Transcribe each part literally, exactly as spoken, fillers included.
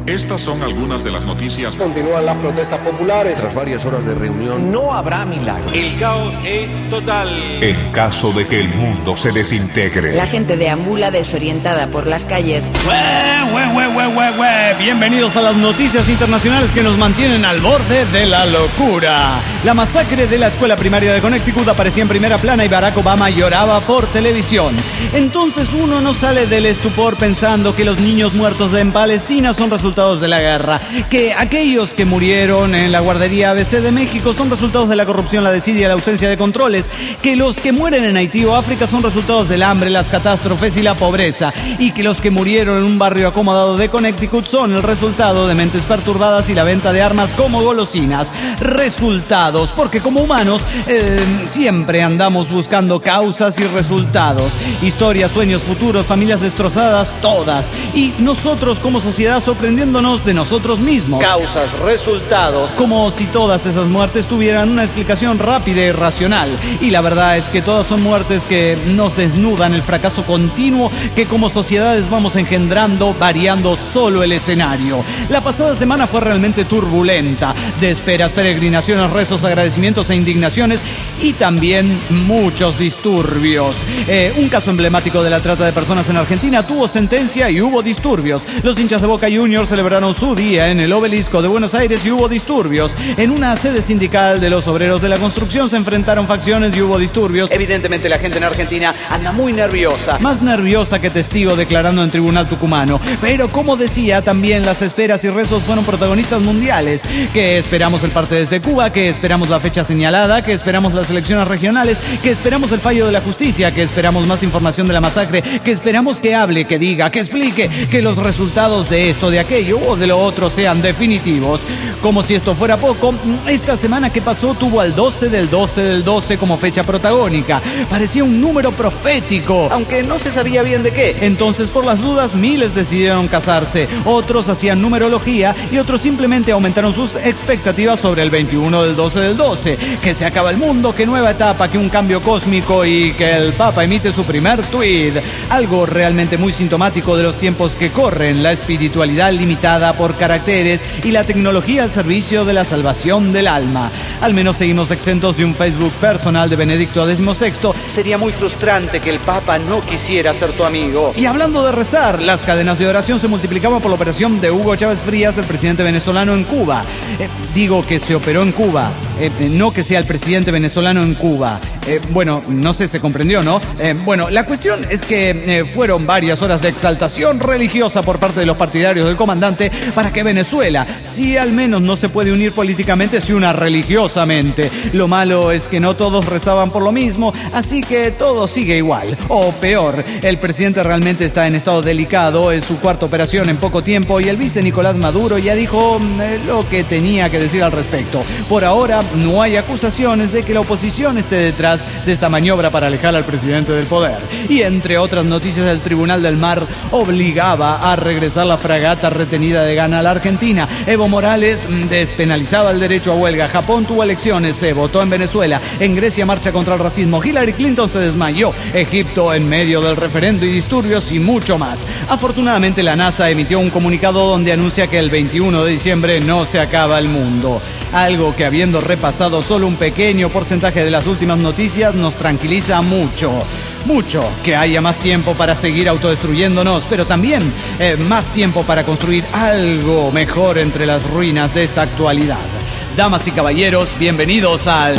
Estas son algunas de las noticias. Continúan las protestas populares. Tras varias horas de reunión, no habrá milagros. El caos es total. En caso de que el mundo se desintegre. La gente deambula desorientada por las calles. ¡Hue, hue, hue, hue, hue, hue! Bienvenidos a las noticias internacionales que nos mantienen al borde de la locura. La masacre de la escuela primaria de Connecticut aparecía en primera plana y Barack Obama lloraba por televisión. Entonces uno no sale del estupor pensando que los niños muertos en Palestina son resultados de la guerra, que aquellos que murieron en la guardería A B C de México son resultados de la corrupción, la desidia y la ausencia de controles, que los que mueren en Haití o África son resultados del hambre, las catástrofes y la pobreza, y que los que murieron en un barrio acomodado de Connecticut son el resultado de mentes perturbadas y la venta de armas como golosinas. Resultados, porque como humanos eh, siempre andamos buscando causas y resultados, historias, sueños, futuros, familias destrozadas, todas, y nosotros como sociedad sorprendiendo de nosotros mismos. Causas, resultados. Como si todas esas muertes tuvieran una explicación rápida y racional. Y la verdad es que todas son muertes que nos desnudan el fracaso continuo que como sociedades vamos engendrando, variando solo el escenario. La pasada semana fue realmente turbulenta, de esperas, peregrinaciones, rezos, agradecimientos e indignaciones, y también muchos disturbios. Eh, un caso emblemático de la trata de personas en Argentina tuvo sentencia y hubo disturbios. Los hinchas de Boca Juniors celebraron su día en el Obelisco de Buenos Aires y hubo disturbios. En una sede sindical de los obreros de la construcción se enfrentaron facciones y hubo disturbios. Evidentemente la gente en Argentina anda muy nerviosa. Más nerviosa que testigo declarando en tribunal tucumano. Pero como decía, también las esperas y rezos fueron protagonistas mundiales. Que esperamos el parte desde Cuba, que esperamos la fecha señalada, que esperamos las elecciones regionales, que esperamos el fallo de la justicia, que esperamos más información de la masacre, que esperamos que hable, que diga, que explique, que los resultados de esto, de aquello o de lo otro sean definitivos. Como si esto fuera poco, esta semana que pasó tuvo al doce del doce del doce como fecha protagónica. Parecía un número profético, aunque no se sabía bien de qué. Entonces, por las dudas, miles decidieron casarse, otros hacían numerología y otros simplemente aumentaron sus expectativas sobre el veintiuno del doce del doce, que se acaba el mundo, que nueva etapa, que un cambio cósmico y que el Papa emite su primer tuit. Algo realmente muy sintomático de los tiempos que corren, la espiritualidad limitada por caracteres y la tecnología al servicio de la salvación del alma. Al menos seguimos exentos de un Facebook personal de Benedicto dieciséis. Sería muy frustrante que el Papa no quisiera ser tu amigo. Y hablando de rezar, las cadenas de oración se multiplicaban por la operación de Hugo Chávez Frías, el presidente venezolano en Cuba. Eh, digo que se operó en Cuba, eh, no que sea el presidente venezolano en Cuba. Eh, bueno, no sé, se comprendió, ¿no? Eh, bueno, la cuestión es que eh, fueron varias horas de exaltación religiosa por parte de los partidarios del comandante para que Venezuela, si al menos no se puede unir políticamente, se una religiosamente. Lo malo es que no todos rezaban por lo mismo, así que todo sigue igual. O peor, el presidente realmente está en estado delicado, es su cuarta operación en poco tiempo y el vice Nicolás Maduro ya dijo eh, lo que tenía que decir al respecto. Por ahora no hay acusaciones de que la oposición esté detrás de esta maniobra para alejar al presidente del poder. Y entre otras noticias, el Tribunal del Mar obligaba a regresar la fragata retenida de Ghana a la Argentina. Evo Morales despenalizaba el derecho a huelga. Japón tuvo elecciones, se votó en Venezuela. En Grecia marcha contra el racismo. Hillary Clinton se desmayó. Egipto en medio del referendo y disturbios y mucho más. Afortunadamente la NASA emitió un comunicado donde anuncia que el veintiuno de diciembre no se acaba el mundo. Algo que, habiendo repasado solo un pequeño porcentaje de las últimas noticias, nos tranquiliza mucho. Mucho, que haya más tiempo para seguir autodestruyéndonos, pero también eh, más tiempo para construir algo mejor entre las ruinas de esta actualidad. Damas y caballeros, bienvenidos al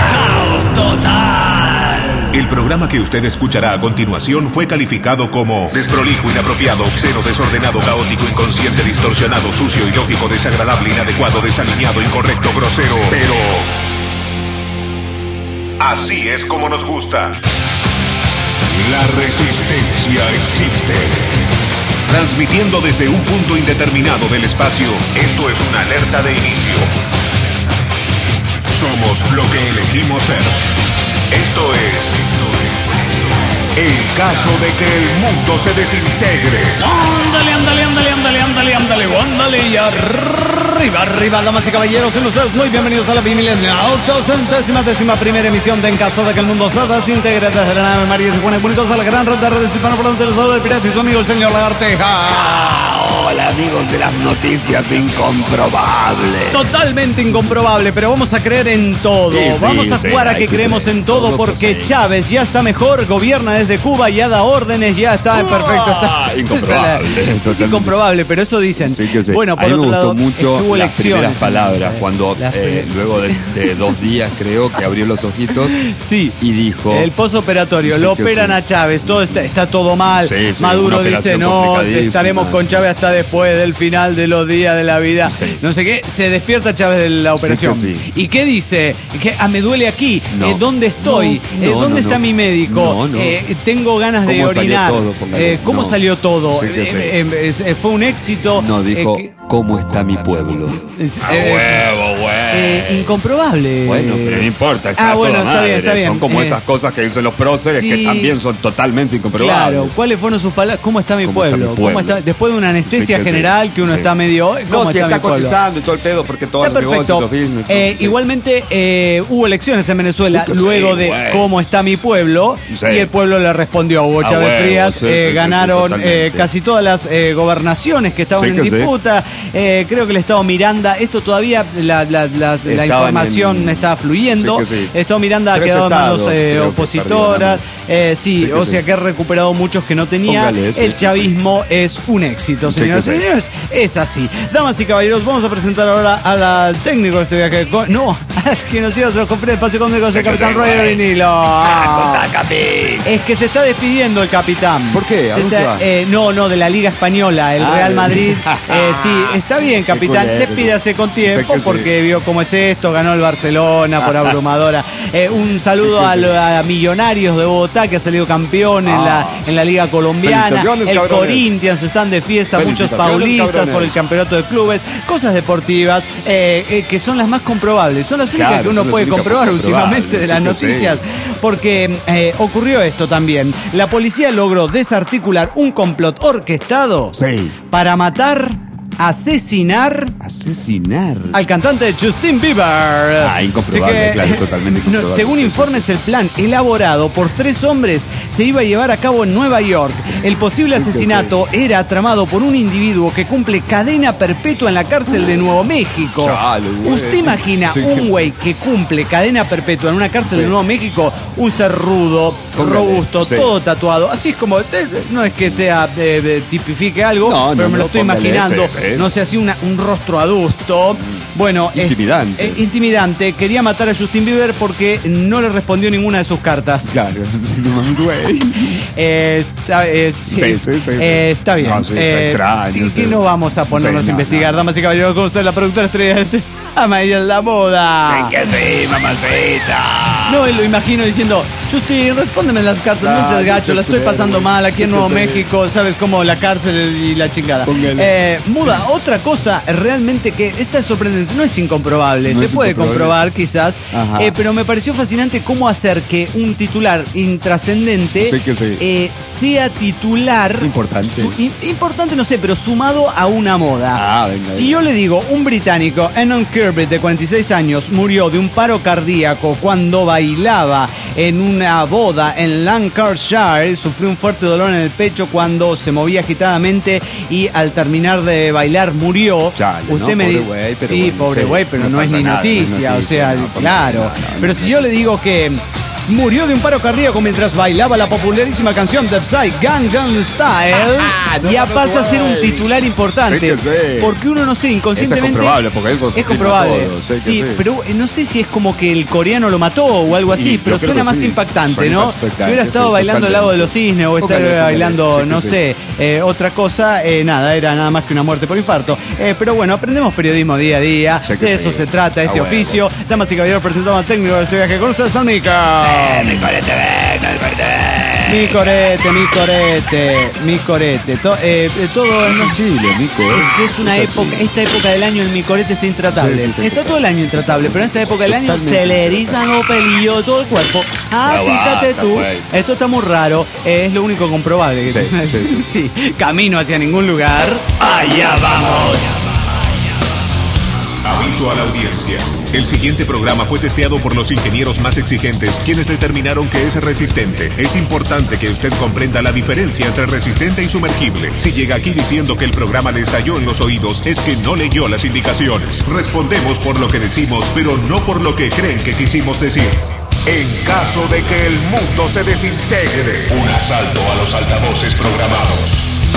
Caos Total. El programa que usted escuchará a continuación fue calificado como desprolijo, inapropiado, obsceno, desordenado, caótico, inconsciente, distorsionado, sucio, ilógico, desagradable, inadecuado, desalineado, incorrecto, grosero. Pero así es como nos gusta. La resistencia existe. Transmitiendo desde un punto indeterminado del espacio, esto es una alerta de inicio. Somos lo que elegimos ser. Esto es el caso de que el mundo se desintegre. Ándale, ándale, ándale, ándale, ándale, ándale, ándale y arriba, arriba, damas y caballeros, en ustedes muy bienvenidos a la bimilenial-octocentésima décima primera emisión de En caso de que el mundo se desintegre, desde la nave María y Juan y Bonitos a la gran red de redes hispanoparlantes del sol del pirata y su amigo el señor Lagarteja. Hola amigos de las noticias incomprobables. Totalmente incomprobable, pero vamos a creer en todo. Sí, sí, vamos a sí, jugar a hay que que creemos creer en en todo, todo, porque pues, sí. Chávez ya está mejor, gobierna desde Cuba, ya da órdenes, ya está perfecto. Está... Incomprobable. Es incomprobable, pero eso dicen. Sí que sí. Bueno, por a mí me otro gustó lado, mucho estuvo las elecciones. primeras palabras, cuando Las eh, primeras- luego de, de dos días creo que abrió los ojitos Sí. y dijo... El postoperatorio, Sí lo que operan sí. a Chávez, todo está, está todo mal. Sí, sí, Maduro una dice, operación no, complicadísima. estaremos con Chávez hasta después del final de los días de la vida. Sí. No sé qué, se despierta Chávez de la operación. Sí que sí. ¿Y qué dice? Que ah, me duele aquí. No. Eh, ¿Dónde estoy? No, Eh, no, ¿Dónde no, está no. mi médico? No, no. Eh, tengo ganas de ¿Cómo salió orinar. todo? Póngale. Eh, ¿Cómo No. salió todo? Sí que Eh, sí. eh, eh, ¿Fue un éxito? No, dijo, Eh, que- ¿cómo está mi pueblo? es- A eh, huevo, güey. eh, incomprobable. Bueno, pero no importa, está Ah, bueno, toda está bien, madre. está bien. Son como Eh, esas cosas que dicen los próceres sí. que también son totalmente incomprobables. Claro, ¿cuáles fueron sus palabras? ¿Cómo está mi ¿Cómo está pueblo? mi pueblo? ¿Cómo está? Después de una anestesia Sí que sí. general que uno Sí. está medio. ¿Cómo No, si está, está mi pueblo? cotizando y todo el pedo porque todos Está los negocios, perfecto. los business. Eh, todo, sí. Igualmente eh, hubo elecciones en Venezuela Sí que luego sí, de güey. cómo está mi pueblo Sí. y el pueblo le respondió a Hugo Ah, Chávez huevo, Frías. sí, eh, sí, sí, ganaron sí, totalmente. eh, casi todas las eh, gobernaciones que estaban Sí en que sí. disputa. Eh, creo que el Estado Miranda, esto todavía la, la, la, la Estaban información en- está fluyendo. Sí que sí. El Estado Miranda ha Tres quedado en manos estados, eh, creo que opositoras. Eh, sí, Sí que o sí. sea que ha recuperado muchos que no tenía. Póngale, sí, el sí, chavismo es un éxito, Sí señoras y que sí. señores. Es así. Damas y caballeros, vamos a presentar ahora al, al técnico de este viaje. Co- No, al que nos lleva a los conferencias de espacio cómico, el capitán Roger Vinilo. Es que se está despidiendo el capitán. ¿Por qué? ¿A Se dónde está- se va? eh, no, no, de la Liga Española, el Ah, Real de- Madrid. Eh, sí, está bien, capitán. culero. Despídase con tiempo Sé que porque sí. vio cómo es esto. Ganó el Barcelona por abrumadora. Eh, un saludo Sí que a, sí. lo- a Millonarios de Bogotá, que ha salido campeón en, la, Ah. en la Liga Colombiana. Felicitaciones, El cabrones. Corinthians están de fiesta, muchos Felicitaciones, paulistas cabrones. por el campeonato de clubes. Cosas deportivas eh, eh, que son las más comprobables. Son las únicas Claro, que uno son las puede únicas comprobar comprobables, últimamente de sí las que noticias. Porque eh, ocurrió esto también. La policía logró desarticular un complot orquestado Sí. para matar, asesinar Asesinar. al cantante Justin Bieber. Ah, incomprobable, claro, totalmente no, incomprobable, según sí, sí, informes, el plan elaborado por tres hombres se iba a llevar a cabo en Nueva York. El posible Sí que asesinato era tramado por un individuo que cumple cadena perpetua en la cárcel de Nuevo México. Chale, güey. ¿Usted imagina Sí que- un güey que cumple cadena perpetua en una cárcel Sí. de Nuevo México? Un ser rudo, Póngale, robusto, sí. todo tatuado. Así es como, eh, no es que sea, eh, eh, tipifique algo, No, no, pero me lo no, estoy póngale imaginando. ese, sí. No sé, así una- un rostro adusto. Bueno, es- Intimidante. eh, intimidante. Quería matar a Justin Bieber porque no le respondió ninguna de sus cartas. Claro, no mames, güey. Eh, está, eh, sí. Sí, sí, sí, Eh, sí. está bien. No, sí, está Eh, extraño, sí, que pero- no vamos a ponernos Sí, a no, investigar. no. Damas y caballeros, con ustedes la productora estrella de este ama y en la moda. que sí, mamacita. No, y lo imagino diciendo, Justin, respóndeme las cartas, no Ah, seas gacho, Justin la estoy Bieber, pasando mal aquí en sí, Nuevo sí. México, sabes cómo la cárcel y la chingada. Póngale. Eh, Muda, otra cosa realmente que esta es sorprendente, no es incomprobable, No se es puede incomprobable. comprobar quizás, Ajá. eh, pero me pareció fascinante cómo hacer que un titular intrascendente Sí que sí. eh, sea titular Importante. su- im- importante no sé, pero sumado a una moda. Ah, venga, si venga. yo le digo, un británico, Enon Kirby, de cuarenta y seis años, murió de un paro cardíaco cuando bailaba en una boda en Lancashire, sufrió un fuerte dolor en el pecho cuando se movía agitadamente y al terminar de bailar murió. Chale, Usted ¿no? me Pobre dice, güey, pero sí, bueno, pobre sí, güey, pero no no, es pasa ni nada, no es noticia, o noticia, sea, no, por claro. favor, no, no, pero no si es yo le noticia. digo que murió de un paro cardíaco mientras bailaba la popularísima canción de Psy, Gangnam Style, No ya mames, pasa a ser un güey. titular importante. Sí que sí. Porque uno, no sé, inconscientemente... Eso es comprobable, porque eso se es filma comprobable. todo, sí que sí, sí. pero eh, no sé si es como que el coreano lo mató o algo así, Y pero yo creo suena que más sí. impactante, Suena ¿no? impactante, Si hubiera estado sí, bailando el lago de los totalmente. cisnes o estar Póngale, póngale. bailando, Sí que no sí. sé, eh, otra cosa, eh, nada, era nada más que una muerte por infarto. Eh, pero bueno, aprendemos periodismo día a día, Sí que de sí. eso se trata A este huevo. oficio. Damas y caballeros, presentamos al técnico de este viaje con ustedes, al Mica. Mi corete, venga, mi corete. Mi corete, mi corete, mi corete. To- eh, eh, todo Es en en Chile, Mico. ¿eh? Es que es una Es así. época, esta época del año en mi corete está intratable. Sí, sí, está está todo el año intratable, pero en esta época del año Totalmente se le erizan los pelillos de todo el cuerpo. Ah, Ya fíjate basta, tú, güey. esto está muy raro, eh, es lo único comprobable. Que Sí, sí, sí. Sí, camino hacia ningún lugar. Allá vamos. Aviso aviso a la audiencia. El siguiente programa fue testeado por los ingenieros más exigentes, quienes determinaron que es resistente. Es importante que usted comprenda la diferencia entre resistente y sumergible. Si llega aquí diciendo que el programa le estalló en los oídos, es que no leyó las indicaciones. Respondemos por lo que decimos, pero no por lo que creen que quisimos decir. En caso de que el mundo se desintegre, un asalto a los altavoces programados.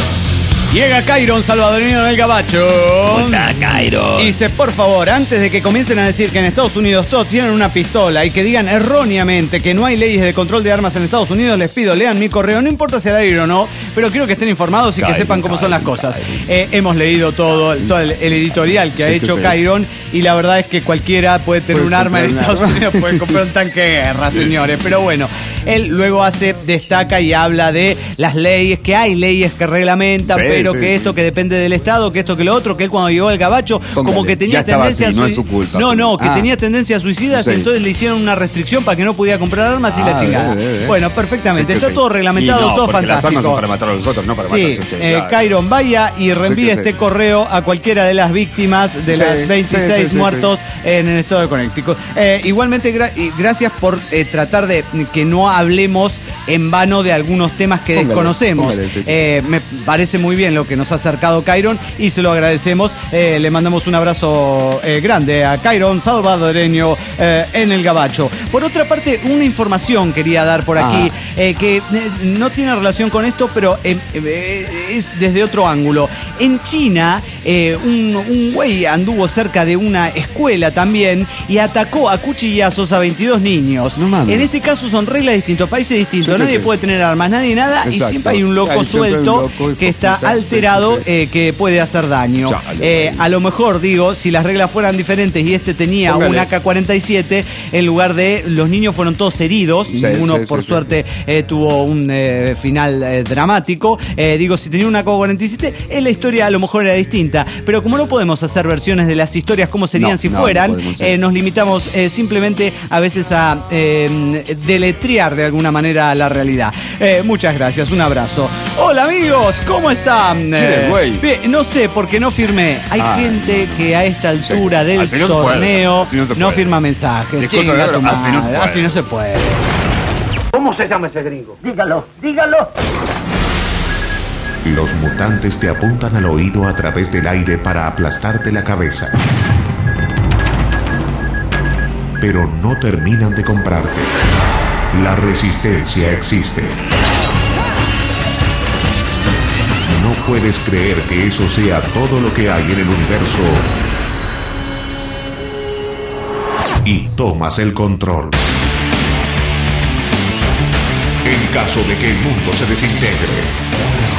Llega Cairon, salvadoreño del Gabacho. ¿Cómo está, Cairon? Y dice, por favor, antes de que comiencen a decir que en Estados Unidos todos tienen una pistola y que digan erróneamente que no hay leyes de control de armas en Estados Unidos, les pido, lean mi correo, no importa si al aire o no, pero quiero que estén informados y Cairon, que sepan cómo son las Cairon, cosas. Eh, hemos leído todo, todo el, el editorial que Sí, ha hecho sí. Cairon y la verdad es que cualquiera puede tener Puede un arma en comprar un Estados arma. Unidos, puede comprar un tanque de guerra, señores. Pero bueno, él luego hace, destaca y habla de las leyes, que hay leyes que reglamentan, Sí, pero sí, que sí. esto que depende del Estado, que esto que lo otro, que él cuando llegó al Gabacho, como Póngale, que tenía ya estaba tendencia así, a no sui- es su culpa. No, no, que Ah. tenía tendencia a suicidas, Sí. entonces le hicieron una restricción para que no pudiera comprar armas y la Ah, chingada. eh, eh, eh. Bueno, perfectamente, Sí que está sí. todo reglamentado, Y no, todo porque las armas fantástico. son para matar a los otros, no para Sí, matarse usted. eh, Claro. Cairon, vaya y reenvíe que este sí. correo a cualquiera de las víctimas de Sí, las veintiséis sí, sí, sí, muertos en el estado de Connecticut. Eh, igualmente, gra- y gracias por eh, tratar de que no hablemos en vano de algunos temas que Póngale, desconocemos. póngale, sí. Eh, me parece muy bien lo que nos ha acercado Cairon y se lo agradecemos. Eh, le mandamos un abrazo eh, grande a Cairon, salvadoreño eh, en el Gabacho. Por otra parte, una información quería dar por aquí Ah. eh, que eh, no tiene relación con esto, pero eh, eh, es desde otro ángulo. En China, eh, un, un güey anduvo cerca de una escuela también y atacó a cuchillazos a veintidós niños. No mames. En este caso son reglas distintas, países distintos. Sí, sí, nadie sí. puede tener armas, nadie nada, y Exacto. siempre hay un loco Hay siempre un suelto loco, hijo que de está puta. alterado Sí, sí, sí. eh, que puede hacer daño. Chale, Eh, güey. a lo mejor, digo, si las reglas fueran diferentes y este tenía Póngale. un A K cuarenta y siete, en lugar de los niños fueron todos heridos, Sí, ninguno sí, por sí, suerte eh, tuvo un eh, final eh, dramático. Eh, digo, si tenía un A K cuarenta y siete, eh, la historia a lo mejor era distinta, pero como no podemos hacer versiones de las historias como serían No, si no, fueran, no podemos, sí. eh, nos limitamos eh, simplemente a veces a eh, deletrear de alguna manera la realidad. Eh, muchas gracias, un abrazo. Hola amigos, ¿cómo están? ¿Quién es, güey? bien, no sé, porque no firmé. Hay Ah. gente que a esta altura Sí. del Así no se puede, torneo así no se no puede. firma mensajes. Disculpe, Chinga pero tu así no se madre, puede. así no se puede. ¿Cómo se llama ese gringo? Dígalo, dígalo. Los mutantes te apuntan al oído a través del aire para aplastarte la cabeza. Pero no terminan de comprarte. La resistencia existe. No puedes creer que eso sea todo lo que hay en el universo. Y tomas el control. En caso de que el mundo se desintegre.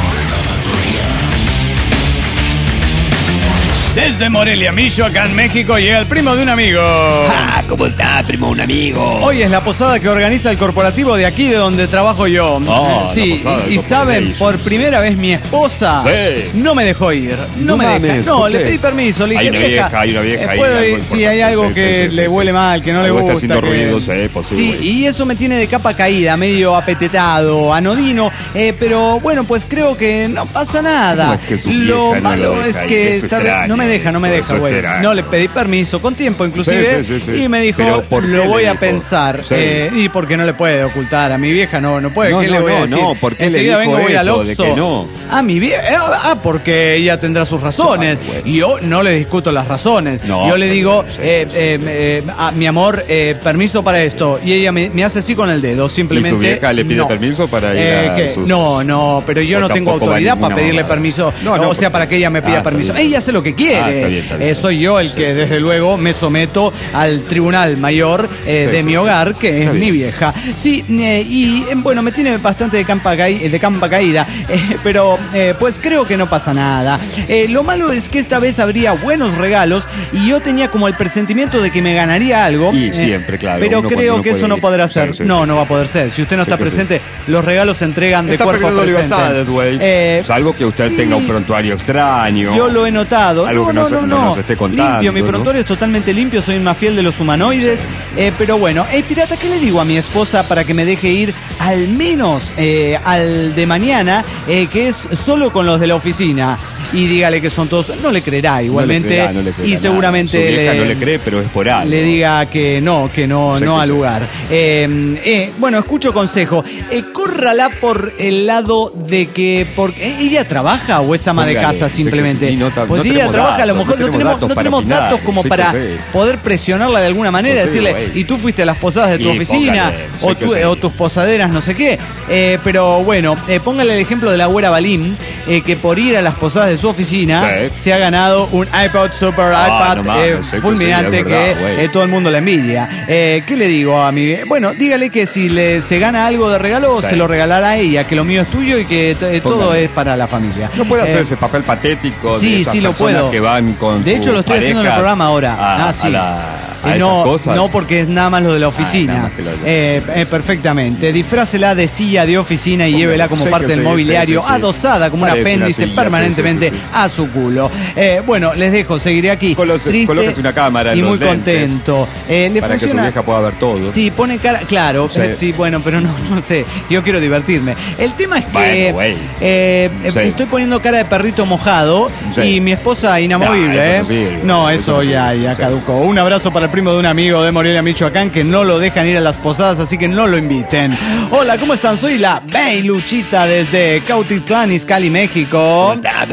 Desde Morelia, Michoacán, México, llega el primo de un amigo. Ah, ¿cómo está, primo? Un amigo. Hoy es la posada que organiza el corporativo de aquí de donde trabajo yo. Ah, Eh, sí, la posada del y, y saben, Corporation, por primera vez mi esposa Sí. no me dejó ir. No, No me deja. mames, No, ¿por le qué? pedí permiso. Le Hay dije, una vieja, hay una vieja, eh, hay puedo algo ir si hay importante. algo Sí, que sí, sí, le sí, huele sí. mal, que no le Algo gusta. está haciendo que- ruido, sí, posible. Sí, y eso me tiene de capa caída, medio apetetado, anodino. eh, pero bueno, pues creo que no pasa nada. ¿Cómo es que su Lo vieja no malo lo es deja ir? que Eso está- extraño, no me deja, no me eso deja, güey. extraño. No le pedí permiso, con tiempo inclusive, Sí, sí, sí, sí. y me dijo, Pero ¿por qué lo le voy a dijo? pensar. Sí. eh, y porque no le puede ocultar a mi vieja, no, no puede. No, ¿Qué no, le voy a no, decir? no, ¿por qué le Enseguida dijo vengo, voy al eso de Oxxo. que no? A mi vieja, ah, porque ella tendrá sus razones. Claro, Y yo no le discuto las razones. No, yo le digo, sí, sí, eh, sí, eh, eh, ah, mi amor, eh, permiso para esto. Y ella me, me hace así con el dedo, simplemente. ¿Y su vieja le pide no. permiso para ir Eh, a que- sus- No, no, pero yo O no tengo tampoco va autoridad ninguna para pedirle mamada. permiso. No, no, o sea, porque- para que ella me pida Ah, está permiso. bien. Ella hace lo que quiere. Ah, está bien, está bien. Eh, soy yo el Sí, que sí. desde luego me someto al tribunal mayor eh, Sí, de sí, mi sí. hogar, que Está es bien. mi vieja. Sí, eh, y eh, bueno, me tiene bastante de campa, caí- de campa caída, eh, pero eh, pues creo que no pasa nada. Eh, lo malo es que esta vez habría buenos regalos y yo tenía como el presentimiento de que me ganaría algo. Y eh, siempre, claro, Pero uno creo cuando no que eso puede no ir. podrá Sí, ser. sí, no, sí, no sí. va a poder ser. Si usted no Sí está que sí. presente, los regalos se entregan de Está cuerpo perdiendo presente. libertades, güey. Eh, Salvo que usted sí. tenga un prontuario extraño. Yo lo he notado. Algo no, que no, no se- no, no no. nos esté contando, Limpio, mi ¿no? prontuario es totalmente limpio, soy más fiel de los humanos. humanoides. Eh, pero bueno, hey pirata, ¿qué le digo a mi esposa para que me deje ir al menos eh, al de mañana, eh, que es solo con los de la oficina? Y dígale que son todos, no le creerá igualmente, no le creerá, no le creerá y seguramente nada. Su vieja le, no le cree, pero es por algo. le diga que no, que no, Sí, no que al sí. lugar. Eh, eh, bueno, escucho consejo, eh, córrala por el lado de que, porque ella trabaja o es ama de Póngale, casa sí que simplemente. sí, no ta- pues no si ella tenemos trabaja, a lo datos, mejor no no tenemos tenemos, datos no para tenemos opinar, datos como sí que para sí. poder presionarla de alguna manera, Pues sí, decirle, güey. y tú fuiste a las posadas de tu Y oficina, póngale, o, sí que tu- sí. o tus posaderas, no sé qué. Eh, pero bueno, eh, póngale el ejemplo de la güera Balín, eh, que por ir a las posadas de su oficina Sí. se ha ganado un iPod Super Ah, iPad no mames, eh, sí que fulminante sí, es verdad, que güey. eh, todo el mundo la envidia. Eh, ¿Qué le digo a mi? Bueno, dígale que si le, se gana algo de regalo, Sí. se lo regalará a ella, que lo mío es tuyo y que t- eh, todo Póngale. es para la familia. No puede hacer Eh, ese papel patético sí, de esas sí lo personas puedo. que van con De hecho, sus lo estoy haciendo en el parejas programa ahora. A, Ah, sí. a la- a Eh, estas no, cosas. no porque es nada más lo de la Ah, nada oficina. más que lo de la Eh, eh, perfectamente. Disfrácela de silla de oficina y Póngale. llévela como Sí, parte que del sí, mobiliario, sí, sí, sí. adosada como un Parece una apéndice silla, permanentemente sí, sí, sí, sí. a su culo. Eh, bueno, les dejo, seguiré aquí. Colóquese- triste colóquese una cámara en y los muy lentes contento. Eh, ¿le para que su funciona? vieja pueda ver todo. Sí, pone cara. Claro, Sí. eh, sí, bueno, pero no, no sé. Yo quiero divertirme. El tema es que Bueno, güey. eh, eh, Sí. estoy poniendo cara de perrito mojado Sí. y mi esposa inamovible. No, eso ¿eh? no sirve. No, eso, Eso no ya, sirve. ya Sí. caducó. Un abrazo para el primo de un amigo de Morelia, Michoacán, que no lo dejan ir a las posadas, así que no lo inviten. Hola, ¿cómo están? Soy la Beiluchita desde Cautitlán, Izcalli, México.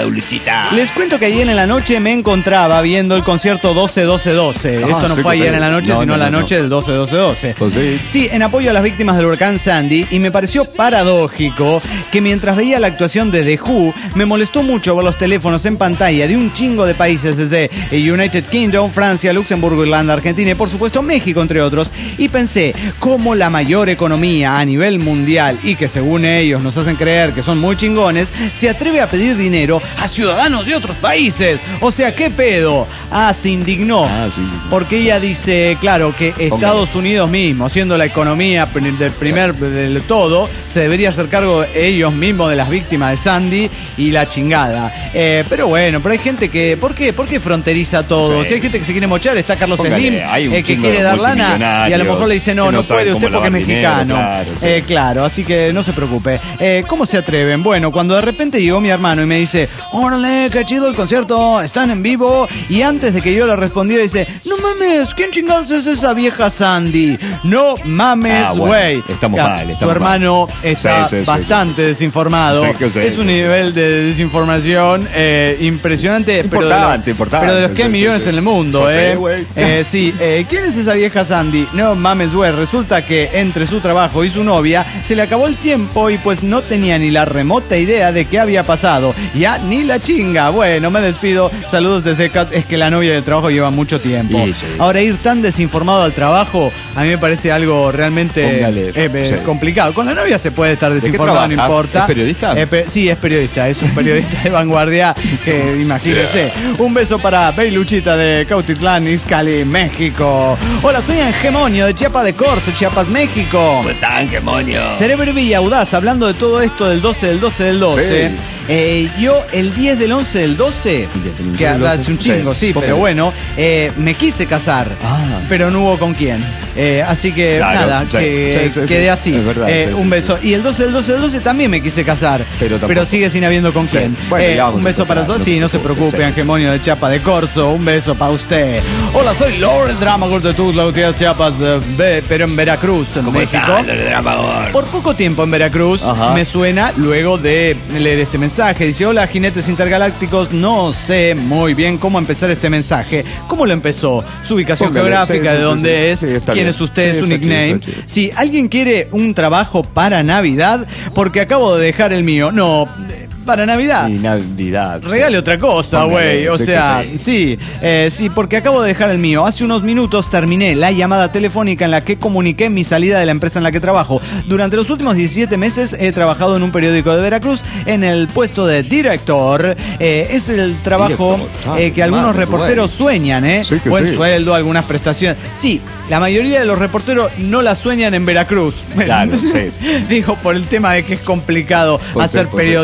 Les cuento que ayer en la noche me encontraba viendo el concierto doce doce doce. Ah, Esto no sí fue que ayer sí. en la noche, No, sino no, la no, noche no. del doce doce doce. Pues sí. Sí, en apoyo a las víctimas del huracán Sandy, y me pareció paradójico que mientras veía la actuación de The Who, me molestó mucho ver los teléfonos en pantalla de un chingo de países desde United Kingdom, Francia, Luxemburgo, Irlanda, Argentina y por supuesto México, entre otros, y pensé cómo la mayor economía a nivel mundial y que según ellos nos hacen creer que son muy chingones, se atreve a pedir dinero a ciudadanos de otros países. O sea, ¿qué pedo? Ah, se indignó. Ah, sí. Porque ella dice, claro, que Estados Unidos mismo, siendo la economía pr- del primer del todo, se debería hacer cargo ellos mismos de las víctimas de Sandy y la chingada. Eh, pero bueno, pero hay gente que, ¿por qué? ¿Por qué fronteriza todo? Sí. Si hay gente que se quiere mochar, está Carlos Póngale, Slim, hay un eh, que chingo quiere de dar lana y a lo mejor le dice, no, que no no saben puede usted cómo porque es lavar dinero, mexicano. claro, sí. Eh, claro, así que no se preocupe. Eh, ¿Cómo se atreven? Bueno, cuando de repente llegó mi hermano y me dice, órale, qué chido el concierto, están en vivo, y antes de que yo le respondiera dice, no mames, ¿quién chingados es esa vieja Sandy? No mames, Ah, bueno, güey. estamos Ya, mal, Su estamos hermano mal. está Sí, sí, sí, bastante sí. desinformado. Sí, que sí, es un sí, sí. nivel de desinformación eh, impresionante. pero de lo- Importante, importante, Pero de los que hay sí, millones sí, sí. en el mundo, Pues sí, ¿eh? güey. Eh, sí, eh, ¿quién es esa vieja Sandy? No mames, güey. Resulta que entre su trabajo y su novia se le acabó el tiempo y pues no tenía ni la remota idea de qué había pasado. Ya ni la chinga. Bueno, me despido. Saludos desde Cat. Es que la novia del trabajo lleva mucho tiempo. Sí, sí. Ahora, ir tan desinformado al trabajo, a mí me parece algo realmente Póngale, eh, eh, sí. complicado. Con la novia se puede estar qué desinformado, no trabaja? importa. ¿Es periodista? Eh, pe- sí, es periodista. Es un periodista de vanguardia que, imagínese. Un beso para Beiluchita de Cautitlán, Izcalli, México. Hola, soy Angemonio de Chiapas de Corzo, Chiapas, México. Pues tan, qué moño. Cerebro y Audaz, hablando de todo esto del doce del doce del doce. Sí. Eh, yo el diez del once del doce, diez del once que del doce, hace un chingo, sí, sí, pero póngale. bueno, eh, me quise casar, Ah. pero no hubo con quién. Eh, así que Claro, nada, sí, que sí, sí, quedé sí. así. Es verdad, Eh, sí, un sí, beso. Y el doce del doce del doce también me quise casar, Pero tampoco. sigue sin habiendo con Sí. quién. Bueno, Eh, ya vamos un a beso para encontrar, todos, no sí, se no se preocupe, preocupe, sí, sí, Angemonio de Chiapa de Corzo, un beso para usted. Hola, soy Lord Dramagor de Tuzla, Gutiérrez, Chiapas, eh, ve- pero en Veracruz, en México. Por poco tiempo en Veracruz Ajá. me suena luego de leer este mensaje. Dice, hola jinetes intergalácticos, no sé muy bien cómo empezar este mensaje. ¿Cómo lo empezó? Su ubicación Póngale, geográfica, sí, de sí, dónde sí, es, sí, está quién bien. es usted, Sí, su está chido, nickname. está chido. Si alguien quiere un trabajo para Navidad, porque acabo de dejar el mío. No, para Navidad. Y Navidad. sí. Regale otra cosa, Póngale, güey. O sí que sea, sí. sí, eh, sí, porque acabo de dejar el mío. Hace unos minutos terminé la llamada telefónica en la que comuniqué mi salida de la empresa en la que trabajo. Durante los últimos diecisiete meses he trabajado en un periódico de Veracruz en el puesto de director. Eh, es el trabajo Director, eh, que algunos madre, reporteros güey. sueñan, ¿eh? Sí que Buen sí. sueldo, algunas prestaciones. Sí, la mayoría de los reporteros no la sueñan en Veracruz. Claro, sí. Digo, por el tema de que es complicado Pues hacer sí, pues sí. periodismo.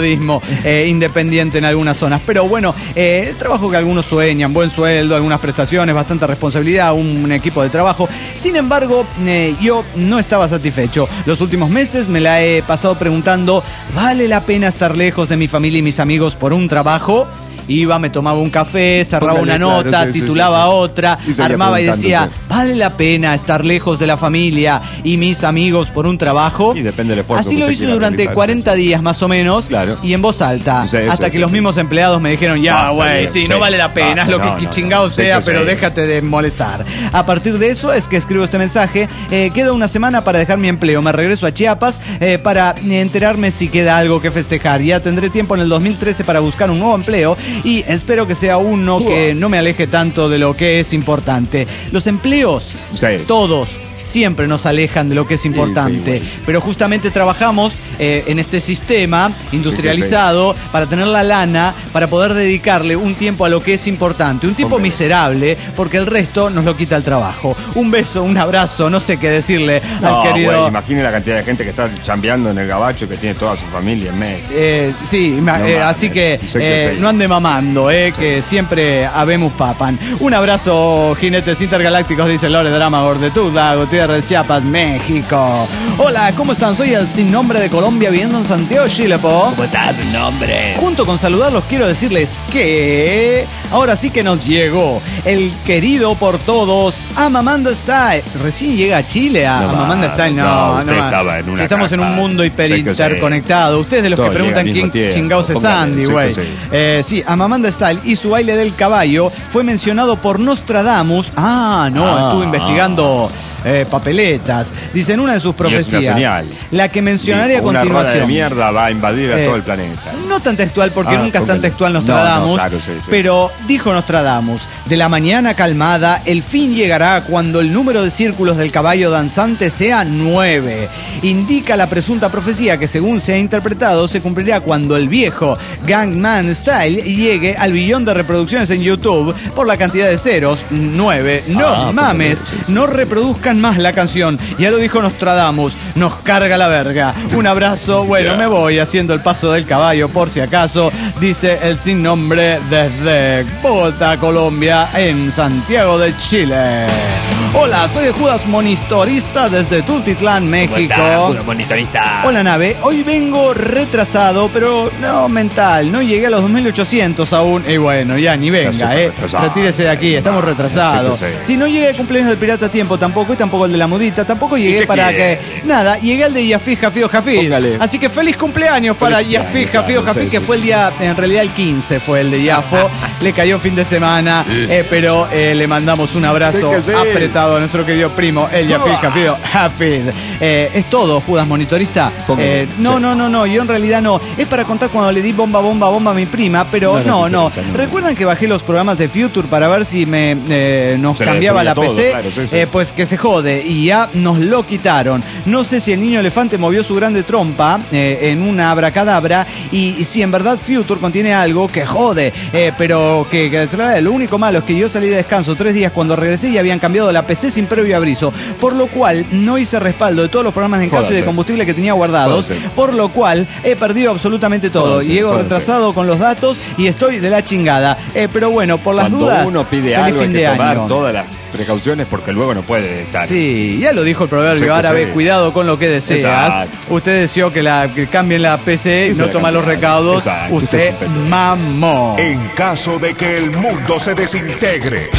eh, independiente en algunas zonas. Pero bueno, eh, el trabajo que algunos sueñan, buen sueldo, algunas prestaciones, bastante responsabilidad, un, un equipo de trabajo. Sin embargo, eh, yo no estaba satisfecho. Los últimos meses me la he pasado preguntando, ¿vale la pena estar lejos de mi familia y mis amigos por un trabajo? Iba, me tomaba un café, cerraba Póngale, una nota, claro, sí, titulaba sí, sí. otra, Y armaba y decía, preguntándose. ¿vale la pena estar lejos de la familia y mis amigos por un trabajo? Y depende del esfuerzo Así que lo usted hice quiera durante realizar, cuarenta sí, sí. días más o menos, Claro. y en voz alta, Sí, eso, hasta que sí, los sí. mismos empleados me dijeron, ya, Basta, güey, bien, sí, sí. no vale la pena, haz Basta, lo no, que no, chingado no. sea, Sí que pero sí. déjate de molestar. A partir de eso es que escribo este mensaje. Eh, queda una semana para dejar mi empleo. Me regreso a Chiapas eh, para enterarme si queda algo que festejar. Ya tendré tiempo en el dos mil trece para buscar un nuevo empleo y espero que sea uno que no me aleje tanto de lo que es importante. Los empleos, Sí. todos, siempre nos alejan de lo que es importante. Sí, sí, pero justamente trabajamos eh, en este sistema industrializado para tener la lana, para poder dedicarle un tiempo a lo que es importante. Un tiempo Hombre. miserable, porque el resto nos lo quita el trabajo. Un beso, un abrazo, no sé qué decirle No, al querido... güey, imagine la cantidad de gente que está chambeando en el gabacho, que tiene toda su familia en México. Eh, sí, ma- No eh, mames, así que, sé que eh, sí. no ande mamando, eh, que siempre habemos papan. Un abrazo, jinetes intergalácticos, dice Lore Drama de Tuda, Gutiérrez, Chiapas, México. Hola, ¿cómo están? Soy el sin nombre de Colombia, viviendo en Santiago, Chile, po. ¿Cómo estás, un nombre? Junto con saludarlos, quiero decirles que ahora sí que nos llegó el querido por todos Amamanda Style. Recién llega a Chile a No Amamanda más, Style. No, no, no, usted más. estaba en una Si estamos en un caja. mundo hiper Sé que sí. interconectado. Ustedes de los Todo que llega preguntan al mismo quién tiempo. chingados es Póngale, Andy, sé que güey. sí. Eh, sí, Amamanda Style y su baile del caballo fue mencionado por Nostradamus. Ah, no, Ah, estuve investigando. Eh, papeletas. Dice en una de sus Y es una profecías, señal. la que mencionaré a Una rueda de continuación. mierda va a invadir a Eh, todo el planeta. No tan textual, porque Ah, nunca es tan póngale. textual No, Nostradamus. no, claro, sí, sí. Pero dijo Nostradamus, de la mañana calmada, el fin llegará cuando el número de círculos del caballo danzante sea nueve. Indica la presunta profecía que, según se ha interpretado, se cumplirá cuando el viejo Gangnam Style llegue al billón de reproducciones en YouTube por la cantidad de ceros, nueve. No Ah, mames, póngale, sí, sí. no reproduzcan más la canción. Ya lo dijo Nostradamus, nos carga la verga. Un abrazo, bueno, Ya. me voy haciendo el paso del caballo por si acaso, dice el sin nombre desde Bogotá, Colombia, en Santiago de Chile. Hola, soy el Judas Monitorista desde Tultitlán, México. Puro monitorista. Hola nave, hoy vengo retrasado, pero no mental, no llegué a los dos mil ochocientos aún. Y bueno, ya ni venga, súper eh. retrasado. Retírese de aquí, estamos retrasados. Sí, sí, sí. Si no llegué al cumpleaños del pirata a tiempo tampoco, y tampoco el de la mudita, tampoco llegué qué para quiere? que... Nada, llegué al de Yafí Jafío Jafí. Póngale. Así que feliz cumpleaños para Feliz Yafí cumpleaños, Jafío claro, Jafí, sí, que sí, fue el sí. día, en realidad el quince fue el de Yafo. Le cayó fin de semana, eh, pero eh, le mandamos un abrazo Sí que sí. apretado a nuestro querido primo, el Yafí Jafío Hafid. Eh, es todo, Judas Monitorista. Póngale, Eh, no, sí. no, no, no, yo en realidad no. Es para contar cuando le di bomba, bomba, bomba a mi prima, pero No, no no, se no. interesa, no. ¿Recuerdan que bajé los programas de Future para ver si me eh, nos Se le cambiaba la destruía P C? todo, claro, sí, sí. Eh, pues que se jode, y ya nos lo quitaron. No sé si el niño elefante movió su grande trompa eh, en una abracadabra y, y si en verdad Future contiene algo que jode, eh, pero que, que lo único malo es que yo salí de descanso tres días, cuando regresé y habían cambiado la P C sin previo aviso, por lo cual no hice respaldo de todos los programas de encaso y de Jódase. combustible que tenía guardados, Jódase. por lo cual he perdido absolutamente todo. Jódase, Llego jódase. retrasado con los datos y estoy de la chingada. Eh, pero bueno, por las Cuando dudas, uno pide feliz algo hay fin que de tomar año. todas las precauciones porque luego no puede estar. Sí, ya lo dijo el proverbio Sí que árabe, sí. cuidado con lo que deseas. Exacto. Usted deseó que, la, que cambien la P C y Y se no la toma los cambiaron. recaudos. Exacto, usted Usted es un pendejo. mamó. En caso de que el mundo se desintegre.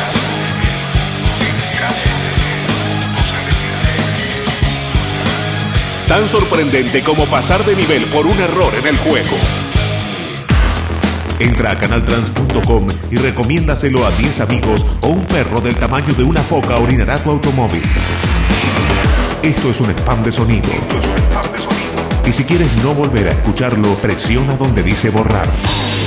Tan sorprendente como pasar de nivel por un error en el juego. Entra a canaltrans punto com y recomiéndaselo a diez amigos o un perro del tamaño de una foca orinará tu automóvil. Esto es un spam de sonido. Esto es un spam de sonido. Y si quieres no volver a escucharlo, presiona donde dice borrar.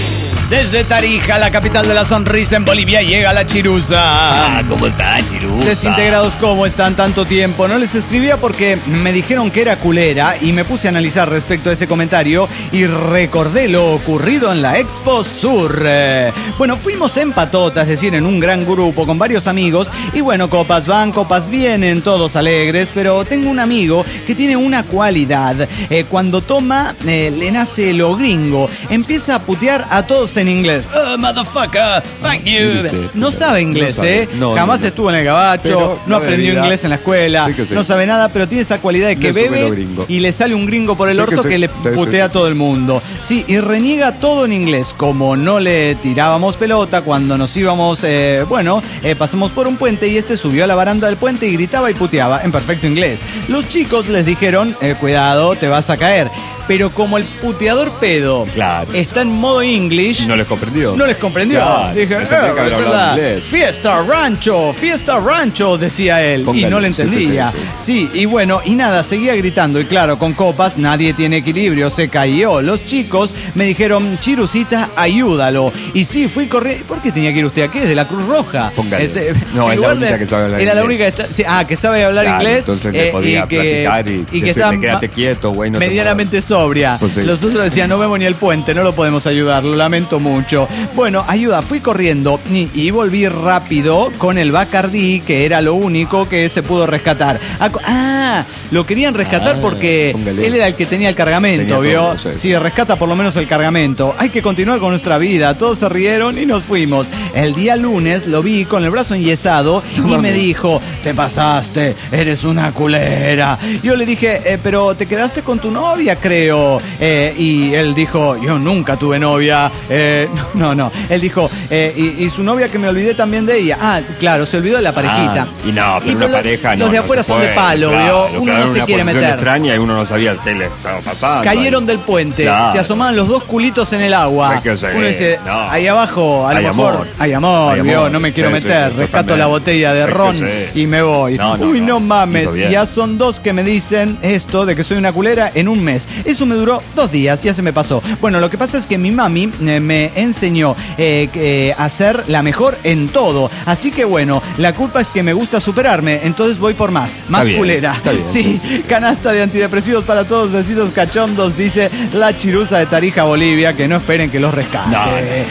Desde Tarija, la capital de la sonrisa en Bolivia, llega la Chirusa. Ah, ¿cómo está, Chirusa? Desintegrados, ¿cómo están tanto tiempo? No les escribía porque me dijeron que era culera y me puse a analizar respecto a ese comentario y recordé lo ocurrido en la Expo Sur. Eh, bueno, fuimos en patota, es decir, en un gran grupo con varios amigos y bueno, copas van, copas vienen, todos alegres, pero tengo un amigo que tiene una cualidad. Eh, cuando toma, eh, le nace lo gringo. Empieza a putear a todos en inglés. Oh, motherfucker, fuck you. No sabe inglés, no sabe. ¿eh? No, Jamás no, no. estuvo en el gabacho, Pero no aprendió bebida. inglés en la escuela, Sí que sí. no sabe nada, pero tiene esa cualidad de que Le sube lo bebe gringo. y le sale un gringo por el Sí que orto sí. que le Sí, sí, putea a sí. todo el mundo. Sí, y reniega todo en inglés. Como no le tirábamos pelota cuando nos íbamos, eh, bueno, eh, pasamos por un puente y este subió a la baranda del puente y gritaba y puteaba en perfecto inglés. Los chicos les dijeron, eh, cuidado, te vas a caer. Pero como el puteador pedo Claro. está en modo English, No les comprendió. no les comprendió. Claro, Dije, le tendría eh, que haber esa es hablado la inglés. Fiesta Rancho, Fiesta Rancho, decía él. Póngale, y no le sí, entendía. sí, Sí, y bueno, y nada, seguía gritando. Y claro, con copas nadie tiene equilibrio, se cayó. Los chicos me dijeron, Chirusita, ayúdalo. Y sí, fui corriendo. ¿Por qué tenía que ir usted aquí? Es de la Cruz Roja. Póngale. Ese- No, es en la lugar única que sabe hablar Era la inglés. única que está- sí, ah, que sabe hablar Claro, inglés. entonces le eh, podía y que, platicar y y que decirle, está quédate ma- quieto, güey, no te medianamente muevas. sobria. Pues sí. Los otros decían, no vemos ni el puente, no lo podemos ayudar, lo lamento mucho. Bueno, ayuda, fui corriendo y, y volví rápido con el Bacardí, que era lo único que se pudo rescatar. Ah, co- Ah, lo querían rescatar Ah, porque póngale. él era el que tenía el cargamento, Tenía ¿vio? todo, sí. Sí, rescata por lo menos el cargamento. Hay que continuar con nuestra vida. Todos se rieron y nos fuimos. El día lunes lo vi con el brazo enyesado y me mames. dijo, te pasaste, eres una culera. Yo le dije, "Eh, pero te quedaste con tu novia, creo. Eh, y él dijo, yo nunca tuve novia. Eh, no, no. Él dijo, eh, y, y su novia que me olvidé también de ella. Ah, claro, se olvidó de la parejita. Ah, y no, pero una lo- pareja no. Los de no afuera se son de puede, palo, claro, ¿vio? Uno quedaron no en se una quiere posición meter. extraña y uno no sabía qué le estaba pasando. Cayeron del puente, Claro. se asomaban los dos culitos en el agua. Sí que sí, Uno dice, no. ahí abajo, a lo Hay mejor, amor. hay amor, Hay ¿vio? amor. No me quiero Sí, sí, meter, sí, rescato totalmente. la botella de Sí que ron sí. y me voy. No, no, Uy, no, no. mames, Hizo bien. ya son dos que me dicen esto de que soy una culera en un mes. Eso me duró dos días, ya se me pasó. Bueno, lo que pasa es que mi mami eh, me enseñó eh, que, a ser la mejor en todo. Así que bueno, la culpa es que me gusta superarme, entonces voy por más, más bien, culera. está bien, sí, sí, sí, sí. canasta de antidepresivos para todos, besitos cachondos, dice la Chirusa de Tarija, Bolivia, que no esperen que los rescate. No,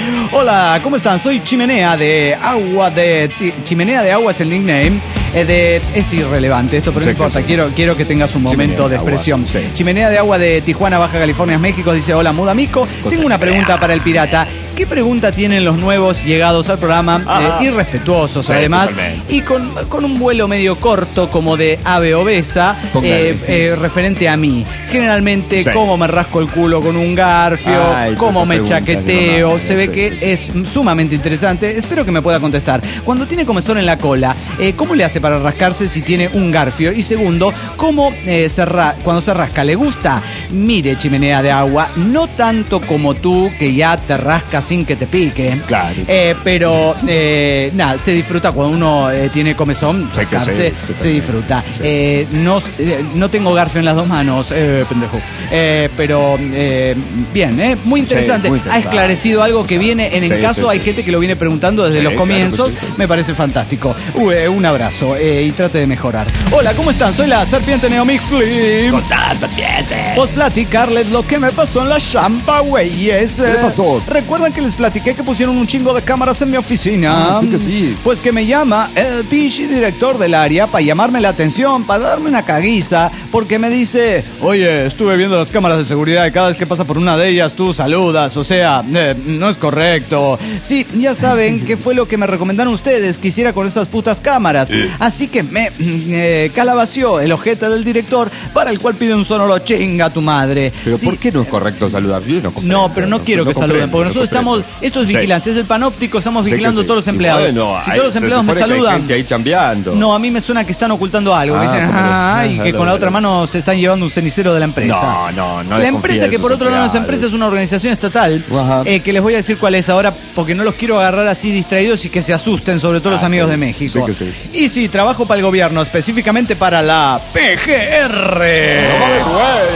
Hola, ¿cómo están? Soy Chimenea de Agua de... Ti- Chimenea de Agua es el nickname. eh, de, es irrelevante esto, pero Sí, no importa, que sí. quiero, quiero que tengas un Chimenea momento de de agua, expresión. sí. Chimenea de Agua de Tijuana, Baja California, México, dice, hola, Muda Mico. Tengo una pregunta para el pirata. ¿Qué pregunta tienen los nuevos llegados al programa? Ajá. Eh, irrespetuosos, Sí, además, totalmente. y con, con un vuelo medio corto como de ave obesa, Póngale. eh, eh, referente a mí. Generalmente, Sí. cómo me rasco el culo con un garfio, Ay, cómo todas me esas preguntas de chaqueteo. mamá, Se ve sí, que sí, sí. es sumamente interesante. Espero que me pueda contestar. Cuando tiene comezón en la cola, eh, ¿cómo le hace para rascarse si tiene un garfio? Y segundo, ¿cómo eh, se ra- cuando se rasca? ¿Le gusta? Mire, Chimenea de Agua, no tanto como tú, que ya te rascas sin que te pique. Claro. Eh, pero, eh, nada, se disfruta cuando uno eh, tiene comezón. Sí que Rascarse, sí, se totalmente. disfruta. Sí. Eh, no, eh, no tengo garfio en las dos manos, eh, pendejo. Eh, pero, eh, bien, eh, muy interesante. muy Ha interesante. esclarecido algo que viene en el Sí, caso. sí, hay sí, gente sí. que lo viene preguntando desde Sí, los claro que comienzos. sí, sí, sí. Me parece fantástico. Uh, eh, un abrazo eh, y trate de mejorar. Hola, ¿cómo están? Soy la Serpiente Neomixly. ¡Contá, serpiente! Vos platicarles lo que me pasó en la champa, güeyes. ¿Qué le pasó? ¿Recuerdan que les platiqué que pusieron un chingo de cámaras en mi oficina? Ah, sí que sí. Pues que me llama el pinche director del área para llamarme la atención, para darme una caguiza, porque me dice, oye, estuve viendo las cámaras de seguridad y cada vez que pasa por una de ellas tú saludas, o sea, eh, no es correcto. Sí, ya saben qué fue lo que me recomendaron ustedes que hiciera con esas putas cámaras. Así que me eh, calabació el ojete del director, para el cual pide un sonoro chinga a tu madre. Pero Sí. ¿por qué no es correcto saludar? Yo no comprendo, No, pero no quiero que comprendo, saluden, porque no nosotros comprendo. estamos, esto es Sí. vigilancia, es el panóptico, estamos Sí que vigilando sí. todos los Y empleados. bueno, si hay- todos los se empleados me supone que hay saludan, gente ahí chambeando. no, a mí me suena que están ocultando algo. me Ah, dicen, ¿cómo ah, no? y Ah, que con la dale, otra dale. mano se están llevando un cenicero de la empresa. No, no, no La les empresa confíe que en por sus otro lado no es empleados. empresa, es una organización estatal, Ajá. eh, que les voy a decir cuál es ahora, porque no los quiero agarrar así distraídos y que se asusten, sobre todo los Ah, amigos sí. de México. Sí que sí. Y sí, trabajo para el gobierno, específicamente para la P G R. Sí,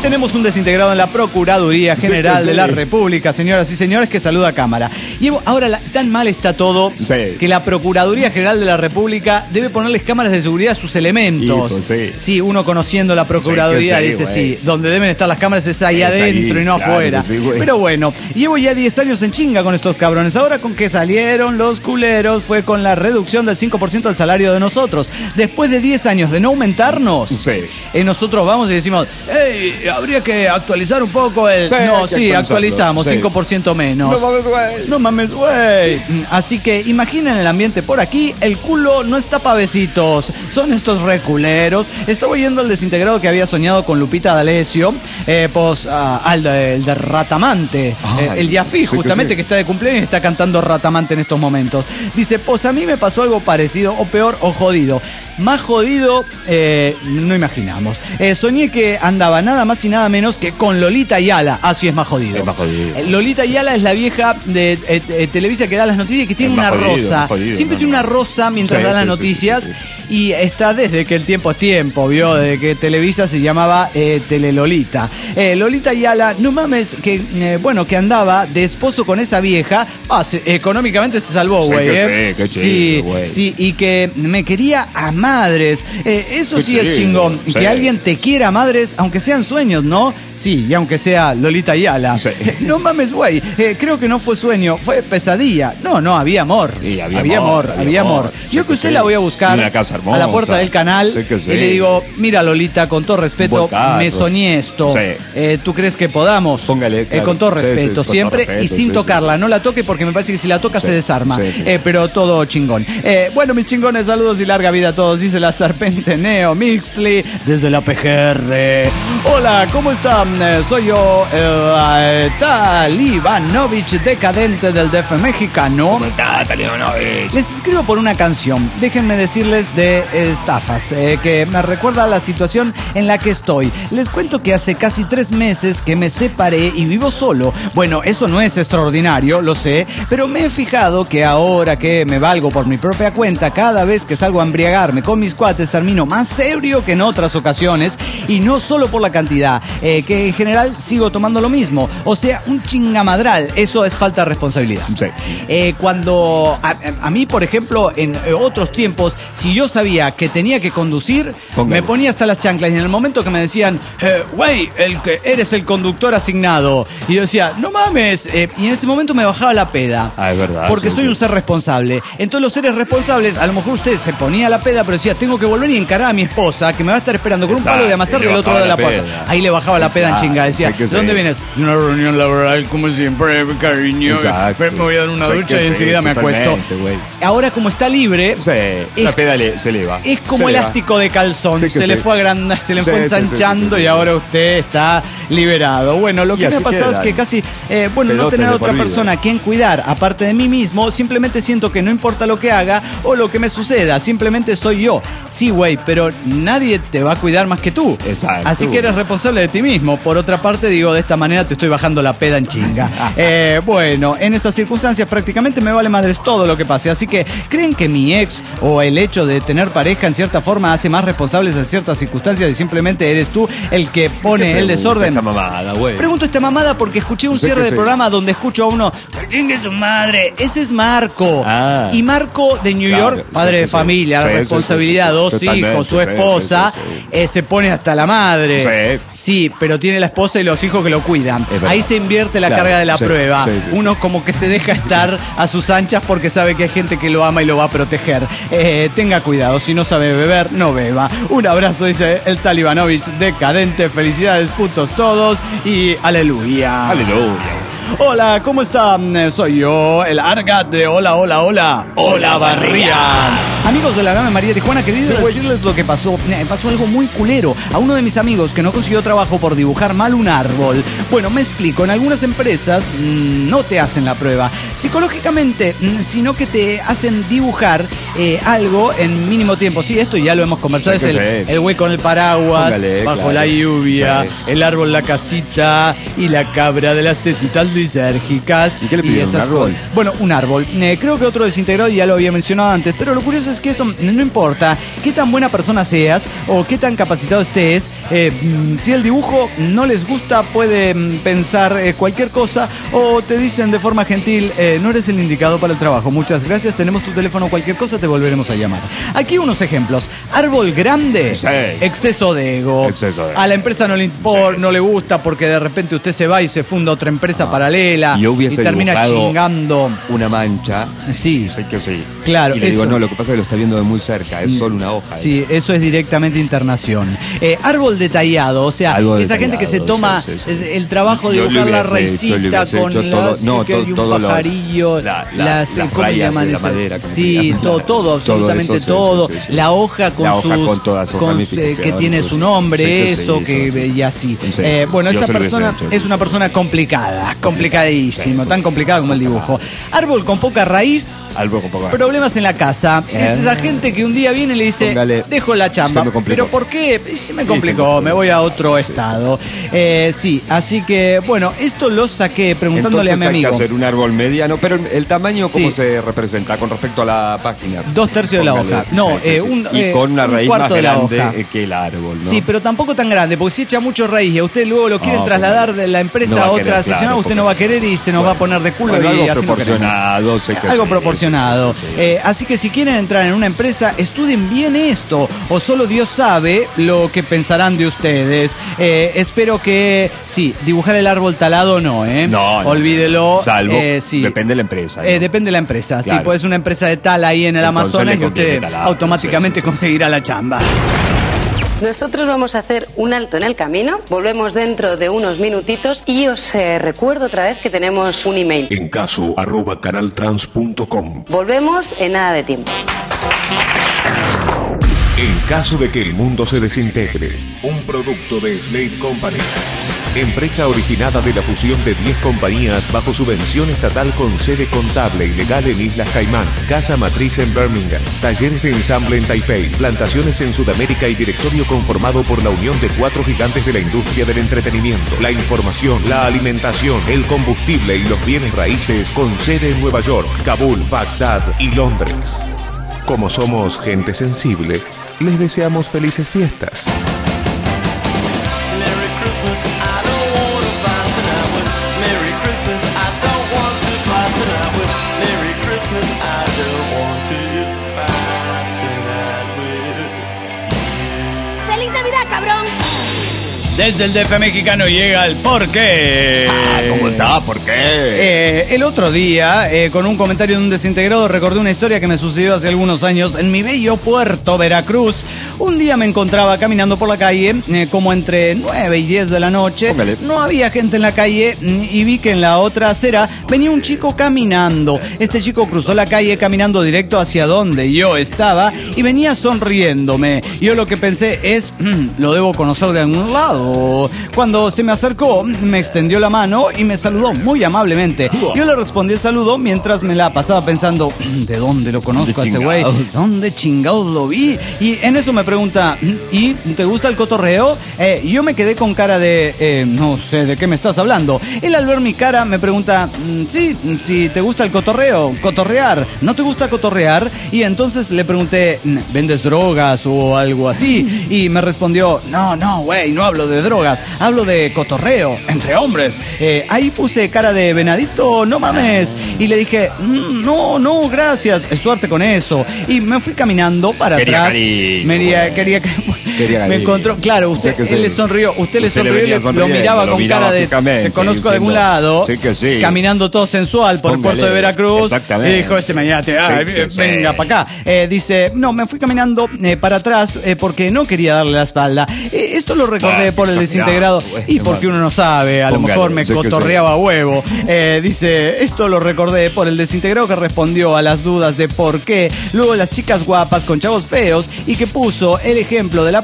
tenemos un desintegrado en la Procuraduría General sí, sí. de la República, señoras y señores, que saluda a cámara. Y ahora la, tan mal está todo sí. que la Procuraduría General de la República debe ponerles cámaras de seguridad a sus elementos. Hijo, sí. sí, uno conociendo la Procuraduría sí, sí, dice wey. sí, donde deben estar las cámaras es ahí es adentro ahí, y no claro afuera. Sí, pero bueno, llevo ya diez años en chinga con estos cabrones. Ahora con que salieron los culeros fue con la reducción del cinco por ciento del salario de nosotros. Después de diez años de no aumentarnos, sí. eh, nosotros vamos y decimos, hey, habría que actualizar un poco el... Sí, no, sí, actualizamos, sí. cinco por ciento menos. No mames, güey. No mames, güey. Así que imaginen el ambiente por aquí, el culo no está pa' besitos, son estos reculeros. Estaba oyendo el desintegrado que había soñado con Lupita D'Alessio, eh, pues uh, al de, el de Ratamante, Ay, eh, el Yafí, sí, justamente que, sí. que está de cumpleaños y está cantando Ratamante en estos momentos. Dice, pues a mí me pasó algo parecido, o peor, o jodido. Más jodido, eh, no imaginamos. Eh, soñé que andaba nada más y nada menos que con Lolita Ayala. Así es más jodido. Es más jodido. Eh, Lolita Ayala es la vieja de eh, eh, Televisa que da las noticias y que tiene una jodido, rosa. Jodido, Siempre no, tiene no. una rosa mientras sí, da las sí, noticias. Sí, sí, sí, sí. Y está desde que el tiempo es tiempo, vio, desde que Televisa se llamaba eh, Telelolita. Eh, Lolita Ayala, no mames, que eh, bueno, que andaba de esposo con esa vieja. Ah, se, económicamente se salvó, güey. Sí, eh. qué chido, sí, sí, y que me quería a madres. Eh, eso qué sí chido, es chingón. Sí. Que alguien te quiera a madres, aunque sean sueños, ¿no? Sí, y aunque sea Lolita Ayala. Sí. Eh, no mames, güey. Eh, creo que no fue sueño, fue pesadilla. No, no, había amor. Sí, había, había amor, amor, había amor. amor. Yo que usted sí. la voy a buscar una casa hermosa, a la puerta del canal sí que sí. y le digo, mira Lolita, con todo respeto, me soñé esto. Sí. Eh, ¿Tú crees que podamos? Póngale, claro. eh, con todo respeto, sí, sí, siempre todo respeto, y sin sí, tocarla. Sí. No la toque porque me parece que si la toca sí. se desarma. Sí, sí. Eh, pero todo chingón. Eh, bueno, mis chingones, saludos y larga vida a todos. Dice la serpente Neo Mixtli desde la P G R. Hola, ¿cómo están? Eh, soy yo, eh, Talibanovich, decadente del D F mexicano. ¿Cómo está, Talibanovich? Les escribo por una canción. Déjenme decirles de estafas, eh, que me recuerda a la situación en la que estoy. Les cuento que hace casi tres meses que me separé y vivo solo. Bueno, eso no es extraordinario, lo sé, pero me he fijado que ahora que me valgo por mi propia cuenta, cada vez que salgo a embriagarme con mis cuates termino más ebrio que en otras ocasiones, y no solo por la cantidad, eh, que en general sigo tomando lo mismo. O sea, un chingamadral. Eso es falta de responsabilidad. Sí. Eh, cuando a, a mí, por ejemplo, en otros tiempos, si yo sabía que tenía que conducir, Póngale. me ponía hasta las chanclas, y en el momento que me decían, güey, eh, eres el conductor asignado, y yo decía, no mames, eh, y en ese momento me bajaba la peda. Ah, es verdad. Porque sí, soy sí. un ser responsable. Entonces los seres responsables, a lo mejor usted se ponía la peda, pero decía, tengo que volver y encarar a mi esposa, que me va a estar esperando con Exacto. un palo de amasar del otro lado de la puerta. Ahí le bajaba la peda en chinga, decía, ¿de dónde vienes? De una reunión laboral, como siempre, cariño. Exacto. Me voy a dar una o sea, ducha y enseguida me acuesto. Wey. Ahora como está libre, sí, es, la peda le, se le va. Es como se elástico de calzón, sí se sí. le fue agrandando, se le sí, fue ensanchando sí, sí, sí, sí, y ahora usted está liberado. Bueno, lo que me ha pasado es que casi, eh, bueno, no tener otra persona a quien cuidar, aparte de mí mismo, simplemente siento que no importa lo que haga o lo que me suceda, simplemente soy yo. Sí, güey, pero nadie te va a cuidar más que tú. Exacto. Así que eres responsable de ti mismo. Por otra parte, digo, de esta manera te estoy bajando la peda en chinga. eh, bueno, en esas circunstancias prácticamente me vale madres todo lo que pase. Así que, ¿creen que mi ex o el hecho de tener pareja en cierta forma hace más responsables de ciertas circunstancias y simplemente eres tú el que pone el desorden? Esta mamada, güey. Pregunto esta mamada porque escuché un cierre de programa donde escucho a uno, chingue su madre. Ese es Marco. Ah, y Marco de New York, claro, padre sí, de familia, sí, responsabilidad, sí, sí, sí, dos totalmente, hijos, su esposa, sí, sí, sí. Eh, se pone hasta la madre. Sí. Sí, pero tiene la esposa y los hijos que lo cuidan. Ahí se invierte la claro, carga de la sí, prueba. Sí, sí, uno como que se deja estar a sus anchas porque sabe que hay gente que lo ama y lo va a proteger. Eh, tenga cuidado, si no sabe beber, no beba. Un abrazo, dice el Talibanovich decadente. Felicidades, putos todos. Y aleluya. Aleluya. Hola, ¿cómo están? Soy yo, el Argat de Hola, Hola, Hola. Hola, Barría. Amigos de la Nave María Tijuana, quería sí, decirles lo que pasó. Me pasó algo muy culero. A uno de mis amigos que no consiguió trabajo por dibujar mal un árbol. Bueno, me explico. En algunas empresas mmm, no te hacen la prueba psicológicamente, mmm, sino que te hacen dibujar eh, algo en mínimo tiempo. Sí, esto ya lo hemos conversado. Sí, es el, sí. el güey con el paraguas, Póngale, bajo claro. la lluvia, Sí. el árbol, la casita y la cabra de las tetitas lisérgicas. ¿Y qué le pidieron, esas un árbol? cosas. Bueno, un árbol. Eh, creo que otro desintegrado ya lo había mencionado antes, pero lo curioso es que esto no importa qué tan buena persona seas o qué tan capacitado estés. Eh, si el dibujo no les gusta, puede pensar eh, cualquier cosa o te dicen de forma gentil, eh, no eres el indicado para el trabajo. Muchas gracias, tenemos tu teléfono, cualquier cosa te volveremos a llamar. Aquí unos ejemplos. Árbol grande, Sí. exceso de ego. Exceso de ego. A la empresa no le importa, Sí, no sí, le sí. gusta porque de repente usted se va y se funda otra empresa Ah. paralela Yo hubiese y termina dibujado chingando. una mancha. Sí. Sé que sí. Claro, Y le digo, eso. no, lo que pasa es que lo está viendo de muy cerca, es solo una hoja. Sí, eso es directamente internación. Eh, árbol detallado, o sea, Árbol esa gente que se detallado, toma sí, sí, sí. el, el trabajo de Yo le dibujar la hubiese hecho, le raicita hubiese con hecho todo- las, no, que hay to- un todos los- pajarillo, la- la- las, las ¿cómo le rayas llaman de la esas? madera, ¿cómo se Sí, llama? todo, todo, absolutamente eso, sí, todo. sí, sí, sí. La hoja con La hoja sus, con todas sus con, eh, ramificaciones, que tiene su sí, nombre, que sí, eso, que todo, sí. y así. Sí, Eh, sí. bueno, Yo esa se lo hubiese persona hecho, es sí, una sí. persona complicada, complicadísimo, tan complicada como el dibujo. Árbol con poca raíz. Algo con poco. Problemas en la casa. Eh. Es esa gente que un día viene y le dice, Póngale, dejo la chamba. se me complicó. ¿Pero por qué? Y se me Sí, complicó, tengo me voy a otro sí, sí. estado. Eh, sí, así que, bueno, esto lo saqué preguntándole Entonces a mi hay amigo. que hacer un árbol mediano, pero el, el tamaño, ¿cómo Sí. se representa con respecto a la página? Dos tercios de la Póngale, hoja. No, sí, sí, eh, sí. un, y eh, con una un raíz más cuarto de la grande hoja. eh, que el árbol, ¿no? Sí, pero tampoco tan grande, porque si echa mucho raíz y a usted luego lo quieren No, trasladar porque de la empresa no va a a otra querer, sección, claro, usted no va a querer y se nos bueno. va a poner de culo Bueno, y algo así no queremos. proporcionado, sé que Algo sí, proporcionado. sí, sí, sí. Eh, así que si quieren entrar en una empresa, estudien bien esto, o solo Dios sabe lo que pensarán de ustedes. Eh, espero que, sí, dibujar el árbol talado no, ¿eh? No, no. Olvídelo. Salvo, eh, sí. depende de la empresa. ¿no? Eh, depende de la empresa. Sí, Claro. puede ser una empresa de tal ahí en el Entonces Amazonas le que conviene usted talado, automáticamente sí, sí, sí. conseguirá la chamba. Nosotros vamos a hacer un alto en el camino, volvemos dentro de unos minutitos y os eh, recuerdo otra vez que tenemos un email. En caso arroba canaltrans punto com. Volvemos en nada de tiempo. En caso de que el mundo se desintegre, un producto de Slate Company. Empresa originada de la fusión de diez compañías bajo subvención estatal con sede contable y legal en Islas Caimán, casa matriz en Birmingham, talleres de ensamble en Taipei, plantaciones en Sudamérica y directorio conformado por la unión de cuatro gigantes de la industria del entretenimiento, la información, la alimentación, el combustible y los bienes raíces con sede en Nueva York, Kabul, Bagdad y Londres. Como somos gente sensible, les deseamos felices fiestas. ¡Feliz Navidad, cabrón! Desde el D F mexicano llega el por qué. Ah, ¿cómo está? ¿Por qué? Eh, el otro día, eh, con un comentario de un desintegrado, recordé una historia que me sucedió hace algunos años en mi bello puerto Veracruz. Un día me encontraba caminando por la calle, eh, como entre nueve y diez de la noche. Póngale. No había gente en la calle mm, y vi que en la otra acera venía un chico caminando. Este chico cruzó la calle caminando directo hacia donde yo estaba y venía sonriéndome. Yo lo que pensé es, mm, lo debo conocer de algún lado. Cuando se me acercó, me extendió la mano y me saludó muy amablemente. Yo le respondí el saludo mientras me la pasaba pensando, ¿de dónde lo conozco a este güey? ¿Dónde chingados lo vi? Y en eso me pregunta, ¿y te gusta el cotorreo? Eh, yo me quedé con cara de, eh, no sé de qué me estás hablando. Él al ver mi cara me pregunta, sí, si te gusta el cotorreo, cotorrear, ¿no te gusta cotorrear? Y entonces le pregunté, ¿vendes drogas o algo así? Y me respondió, no, no, güey, no hablo de drogas, hablo de cotorreo entre hombres. Eh, ahí puse cara de venadito, no mames. Y le dije, mm, no, no, gracias, suerte con eso. Y me fui caminando para Quería atrás. cariño. Me quería, quería que Quería me cariño. encontró, claro, usted, Sé que él sí. le sonrió, usted, le Usted le sonrió y venía le- lo sonriendo, miraba lo con miraba cara de, fijamente, te conozco de algún diciendo, lado, sí que sí. caminando todo sensual por Póngale. el puerto de Veracruz. Exactamente. Y dijo, este mañana te ah, Sí que sí. venga para acá. Eh, dice, no, me fui caminando eh, para atrás eh, porque no quería darle la espalda. Eh, esto lo recordé Ah, por el eso, desintegrado claro, y bueno, porque uno no sabe, a lo póngale, mejor me sé que sí. cotorreaba huevo. Eh, dice, esto lo recordé por el desintegrado que respondió a las dudas de por qué luego las chicas guapas con chavos feos y que puso el ejemplo de la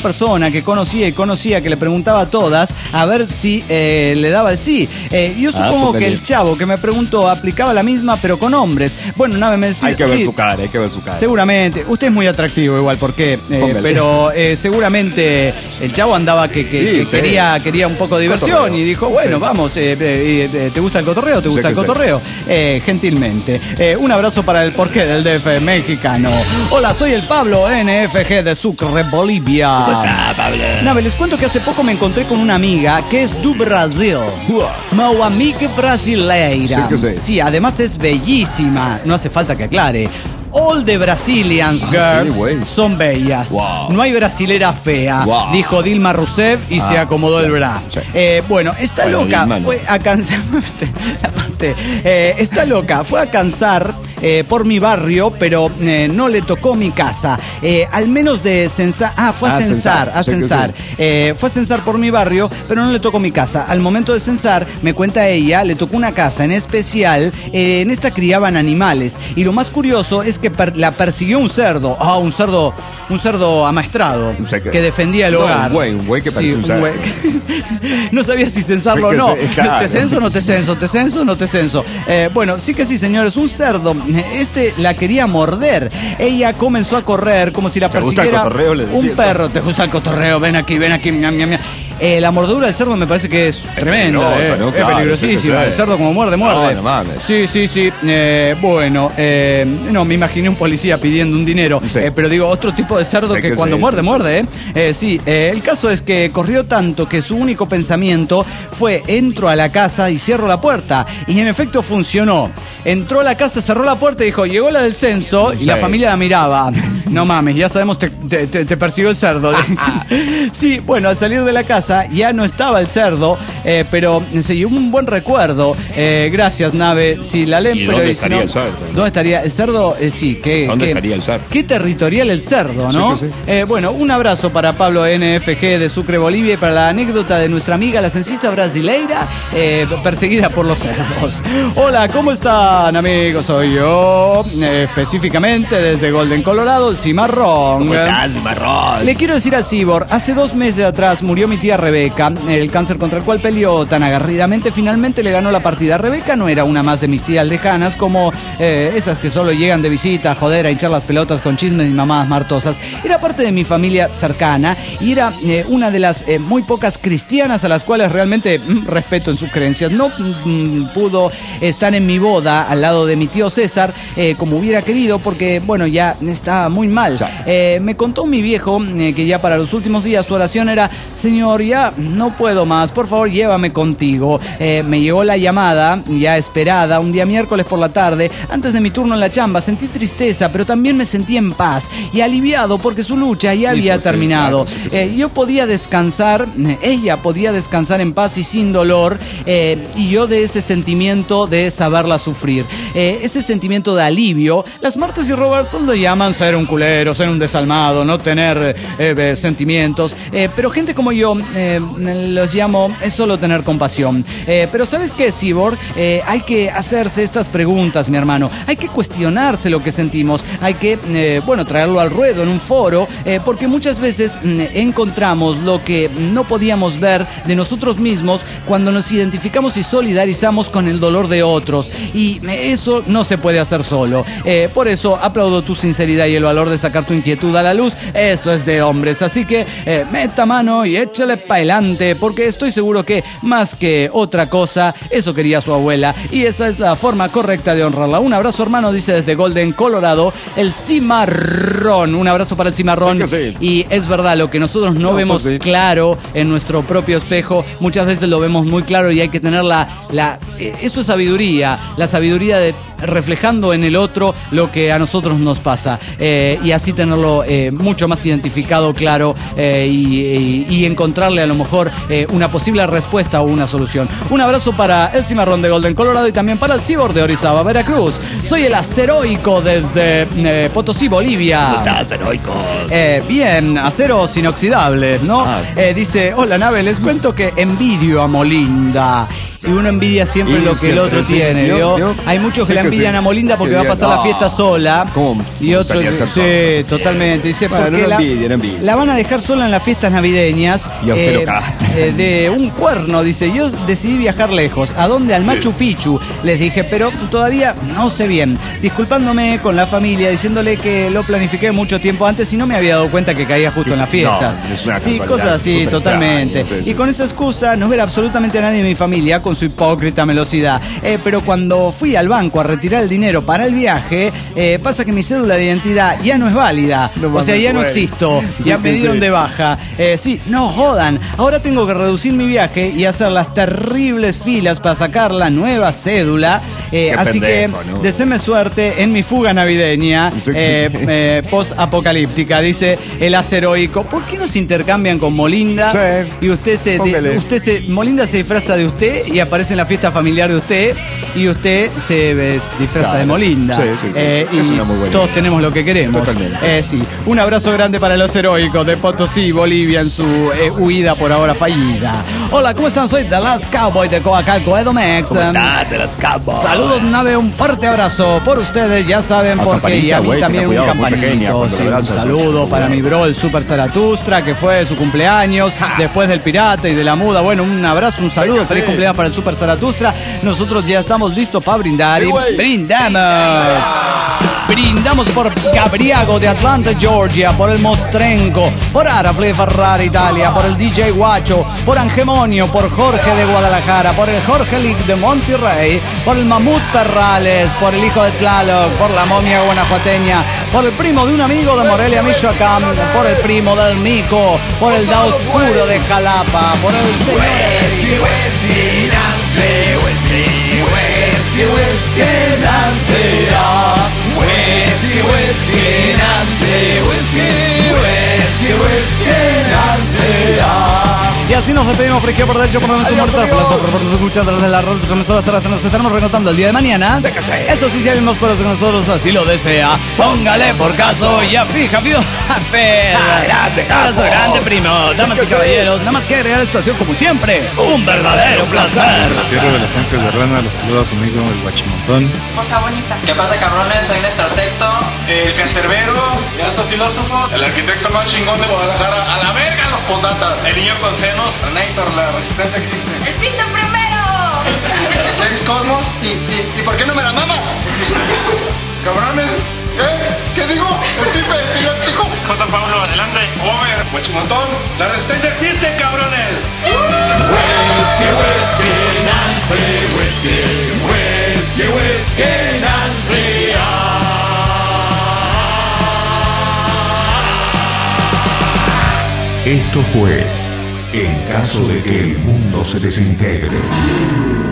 persona que conocía y conocía que le preguntaba a todas a ver si eh, le daba el sí. Eh, yo supongo ah, que el chavo que me preguntó aplicaba la misma pero con hombres. Bueno, Nave me despido. Hay que ver sí, su cara, hay que ver su cara. Seguramente. Usted es muy atractivo igual, porque eh, pero eh, seguramente el chavo andaba que, que, sí, que sí. Quería, quería un poco de diversión cotorreo. Y dijo, bueno, sí. vamos, eh, eh, ¿te gusta el cotorreo? ¿Te gusta sí, el cotorreo? Eh, gentilmente. Eh, un abrazo para el porqué del D F mexicano. Hola, soy el Pablo N F G de Sucre, Bolivia. ¿Cómo está, Pablo? Nave, les cuento que hace poco me encontré con una amiga que es do Brasil. Meu amiga brasileira. Sí, sí. sí, además es bellísima. No hace falta que aclare. All the Brazilians girls ah, sí, son bellas. Wow. No hay brasilera fea, wow. dijo Dilma Rousseff y ah, se acomodó sí, el bra. Sí. Eh, bueno, esta bueno, loca Dilma, fue no. a cansar. eh, esta loca fue a cansar eh, por mi barrio, pero eh, no le tocó mi casa. Eh, al menos de censar. Ah, fue a ah, censar, censar, a censar. Sí. Eh, fue a censar por mi barrio, pero no le tocó mi casa. Al momento de censar, me cuenta ella, le tocó una casa en especial. Eh, en esta criaban animales. Y lo más curioso es que que per, la persiguió un cerdo, ah, oh, un cerdo, un cerdo amaestrado o sea que, que defendía el no, hogar. Un güey, un güey que parecía sí, un cerdo. No sabía si censarlo sí o no. Se, claro. ¿Te censo o no te censo? ¿Te censo o no te censo? Eh, bueno, sí que sí, señores, un cerdo. Este la quería morder. Ella comenzó a correr como si la persiguiera un perro. ¿Te gusta el cotorreo? Ven aquí, ven aquí. Mia, mia, mia. Eh, la mordedura del cerdo me parece que es, es tremenda, eh. ¿no? Es claro, peligrosísima. El cerdo como muerde, muerde. No, no mames. Sí, sí, sí. Eh, bueno, eh, no, me imaginé un policía pidiendo un dinero. Sí. Eh, pero digo, otro tipo de cerdo que, que cuando sí, muerde, sí, muerde, ¿eh? eh sí, eh, el caso es que corrió tanto que su único pensamiento fue: entro a la casa y cierro la puerta. Y en efecto funcionó. Entró a la casa, cerró la puerta y dijo, llegó la del censo, sí. Y la familia la miraba. No mames, ya sabemos, te, te, te, te persiguió el cerdo. Sí, bueno, al salir de la casa ya no estaba el cerdo, eh, pero se llevó un buen recuerdo. Eh, gracias, Nave. Si la leen, ¿Y pero dónde si estaría no, el cerdo? ¿Dónde estaría el cerdo? Eh, sí, que, ¿dónde que, estaría el cerdo? Qué territorial el cerdo, ¿no? Sí, sí. Eh, bueno, un abrazo para Pablo N F G de Sucre, Bolivia, y para la anécdota de nuestra amiga, la censista brasileira, eh, perseguida por los cerdos. Hola, ¿cómo están, amigos? Soy yo, eh, específicamente desde Golden, Colorado, el Cimarrón. ¿Cómo estás, Cimarrón? Le quiero decir a Cibor, hace dos meses atrás murió mi tía Rebeca. El cáncer contra el cual peleó tan agarridamente finalmente le ganó la partida. Rebeca no era una más de mis tías lejanas, como eh, esas que solo llegan de visita a joder, a hinchar las pelotas con chismes y mamadas martosas. Era parte de mi familia cercana y era eh, una de las eh, muy pocas cristianas a las cuales realmente mm, respeto en sus creencias. No mm, pudo estar en mi boda al lado de mi tío César eh, como hubiera querido porque, bueno, ya estaba muy mal. Eh, me contó mi viejo eh, que ya para los últimos días su oración era: Señor, ya no puedo más, por favor llévame contigo. Eh, me llegó la llamada ya esperada un día miércoles por la tarde, antes de mi turno en la chamba. Sentí tristeza, pero también me sentí en paz y aliviado porque su lucha ya había pues, terminado. Sí, claro, sí, sí. Eh, yo podía descansar, ella podía descansar en paz y sin dolor, eh, y yo de ese sentimiento de saberla sufrir, eh, ese sentimiento de alivio. Las Martas y Roberto lo llaman ser un culero, ser un desalmado, no tener eh, eh, sentimientos, eh, pero gente como yo eh, los llamo es solo tener compasión. Eh, pero ¿sabes qué, Cibor? Eh, hay que hacerse estas preguntas, mi hermano. Hay que cuestionarse lo que sentimos. Hay que, eh, bueno, traerlo al ruedo en un foro, eh, porque muchas veces eh, encontramos lo que no podíamos ver de nosotros mismos cuando nos identificamos y solidarizamos con el dolor de otros. Y eso no se puede hacer solo. Eh, por eso aplaudo tu sinceridad y el valor de sacar tu inquietud a la luz. Eso es de hombres. Así que eh, meta mano y échale para adelante, porque estoy seguro que más que otra cosa, eso quería su abuela y esa es la forma correcta de honrarla. Un abrazo, hermano, dice desde Golden, Colorado, el Cimarrón. Un abrazo para el Cimarrón. Sí, sí. Y es verdad, lo que nosotros no, no vemos pues sí. claro en nuestro propio espejo, muchas veces lo vemos muy claro y hay que tener la, la eso es sabiduría, la sabiduría de reflejando en el otro lo que a nosotros nos pasa, eh, y así tenerlo eh, mucho más identificado, claro, eh, y, y, y encontrarle a lo mejor eh, una posible respuesta o una solución. Un abrazo para el Cimarrón de Golden, Colorado, y también para el Cibor de Orizaba, Veracruz. Soy el Aceroico desde eh, Potosí, Bolivia. ¿Cómo estás, Aceroico? Eh, bien, aceros inoxidables, ¿no? Ah. Eh, dice, hola, Nave, les cuento que envidio a Molinda. y uno envidia siempre Y lo que siempre, el otro sí, tiene, ¿vio? ¿vio? ¿Vio? Hay muchos que Sí, la que envidian sí. a Molinda porque Que va a digan, pasar la "No, fiesta sola". ¿cómo Y otros, gustaría estar sí, sola? totalmente. Dice, Bueno, porque no la, envidia, no envidia. la van a dejar sola en las fiestas navideñas. Y a usted lo cagaste. eh, de un cuerno, dice, yo decidí viajar lejos. ¿A dónde? Al Machu Picchu. Les dije, pero todavía no sé bien. Disculpándome con la familia, diciéndole que lo planifiqué mucho tiempo antes y no me había dado cuenta que caía justo en la fiesta. No, es una sí, casualidad, cosas así, súper totalmente. extraño, sí, sí. Y con esa excusa no ver absolutamente a nadie de mi familia con su hipócrita melosidad. Eh, pero cuando fui al banco a retirar el dinero para el viaje, eh, pasa que mi cédula de identidad ya no es válida. No o sea, ya no mames, güey. existo. Sí, Ya me sí, dieron sí. de baja. Eh, sí, no jodan. Ahora tengo que reducir mi viaje y hacer las terribles filas para sacar la nueva cédula. Eh, Qué así pendejo, que ¿no? deséme suerte en mi fuga navideña Sí, eh, sí. eh, post-apocalíptica, dice el aceroico. ¿Por qué no se intercambian con Molinda? Sí. Y usted se, Póngale. usted se, Molinda se disfraza de usted y aparece en la fiesta familiar de usted y usted se eh, disfraza Claro. de Molinda. Sí, sí, sí. Eh, y Es una muy buena todos idea. tenemos lo que queremos. Totalmente. Eh, sí. Un abrazo grande para los heroicos de Potosí, Bolivia, en su eh, huida por ahora fallida. Hola, ¿cómo están? Soy The Last Cowboy de Coacalco, Edomex. ¿Cómo estás, The Last Cowboy? Saludos, nave, un fuerte abrazo por ustedes, ya saben Ah, por qué. Y a campanita, mí güey, también tenga un cuidado, muy pequeña, campanito. cuando Sí, lo un lanzas, saludo sí, para mi bro, el Super Zaratustra, que fue su cumpleaños, después del Pirata y de la Muda. Bueno, un abrazo, un saludo, Sí, feliz sí. cumpleaños para el Super Zaratustra. Nosotros ya estamos listos para brindar Sí, y güey. brindamos. Brindamos por Gabriago de Atlanta, Georgia, por el Mostrenco, por Arafle Ferrari Italia, por el D J Guacho, por Angemonio, por Jorge de Guadalajara, por el Jorge Lick de Monterrey, por el Mamut Perrales, por el hijo de Tlaloc, por la momia guanajuateña, por el primo de un amigo de Morelia, Michoacán, por el primo del Mico, por el Da Oscuro de Jalapa, por el señor Y así nos despedimos por izquierda, por derecho, por donde nos por nos escuchan tras de la red, nosotros tras nos estaremos recontando el día de mañana. Eso sí sabemos, pero si nosotros así lo desea, póngale por caso, ya fija, pido grande, capo. abrazo grande, primo, damas y caballeros, nada más que agregar la situación como siempre, un verdadero placer. Tierra de la gente de Rana, los saluda conmigo el Guachimontón. Cosa bonita. ¿Qué pasa, cabrones? Soy Néstor Tecto. El cancerbero, el alto filósofo, el arquitecto más chingón de Guadalajara. A la verga los postdatas. El niño con senos. Renator, la resistencia existe. ¡El pinto primero! James Cosmos. ¿Y, y, ¿Y por qué no me la mama? Cabrones. ¿Eh? ¿Qué digo? El tipo epiléptico. J. Pablo, adelante. Over. Guachimontón. La resistencia existe, cabrones. Whiskey, whiskey, Nancy, whiskey, whiskey, whiskey, Nancy. Esto fue En caso de que el mundo se desintegre.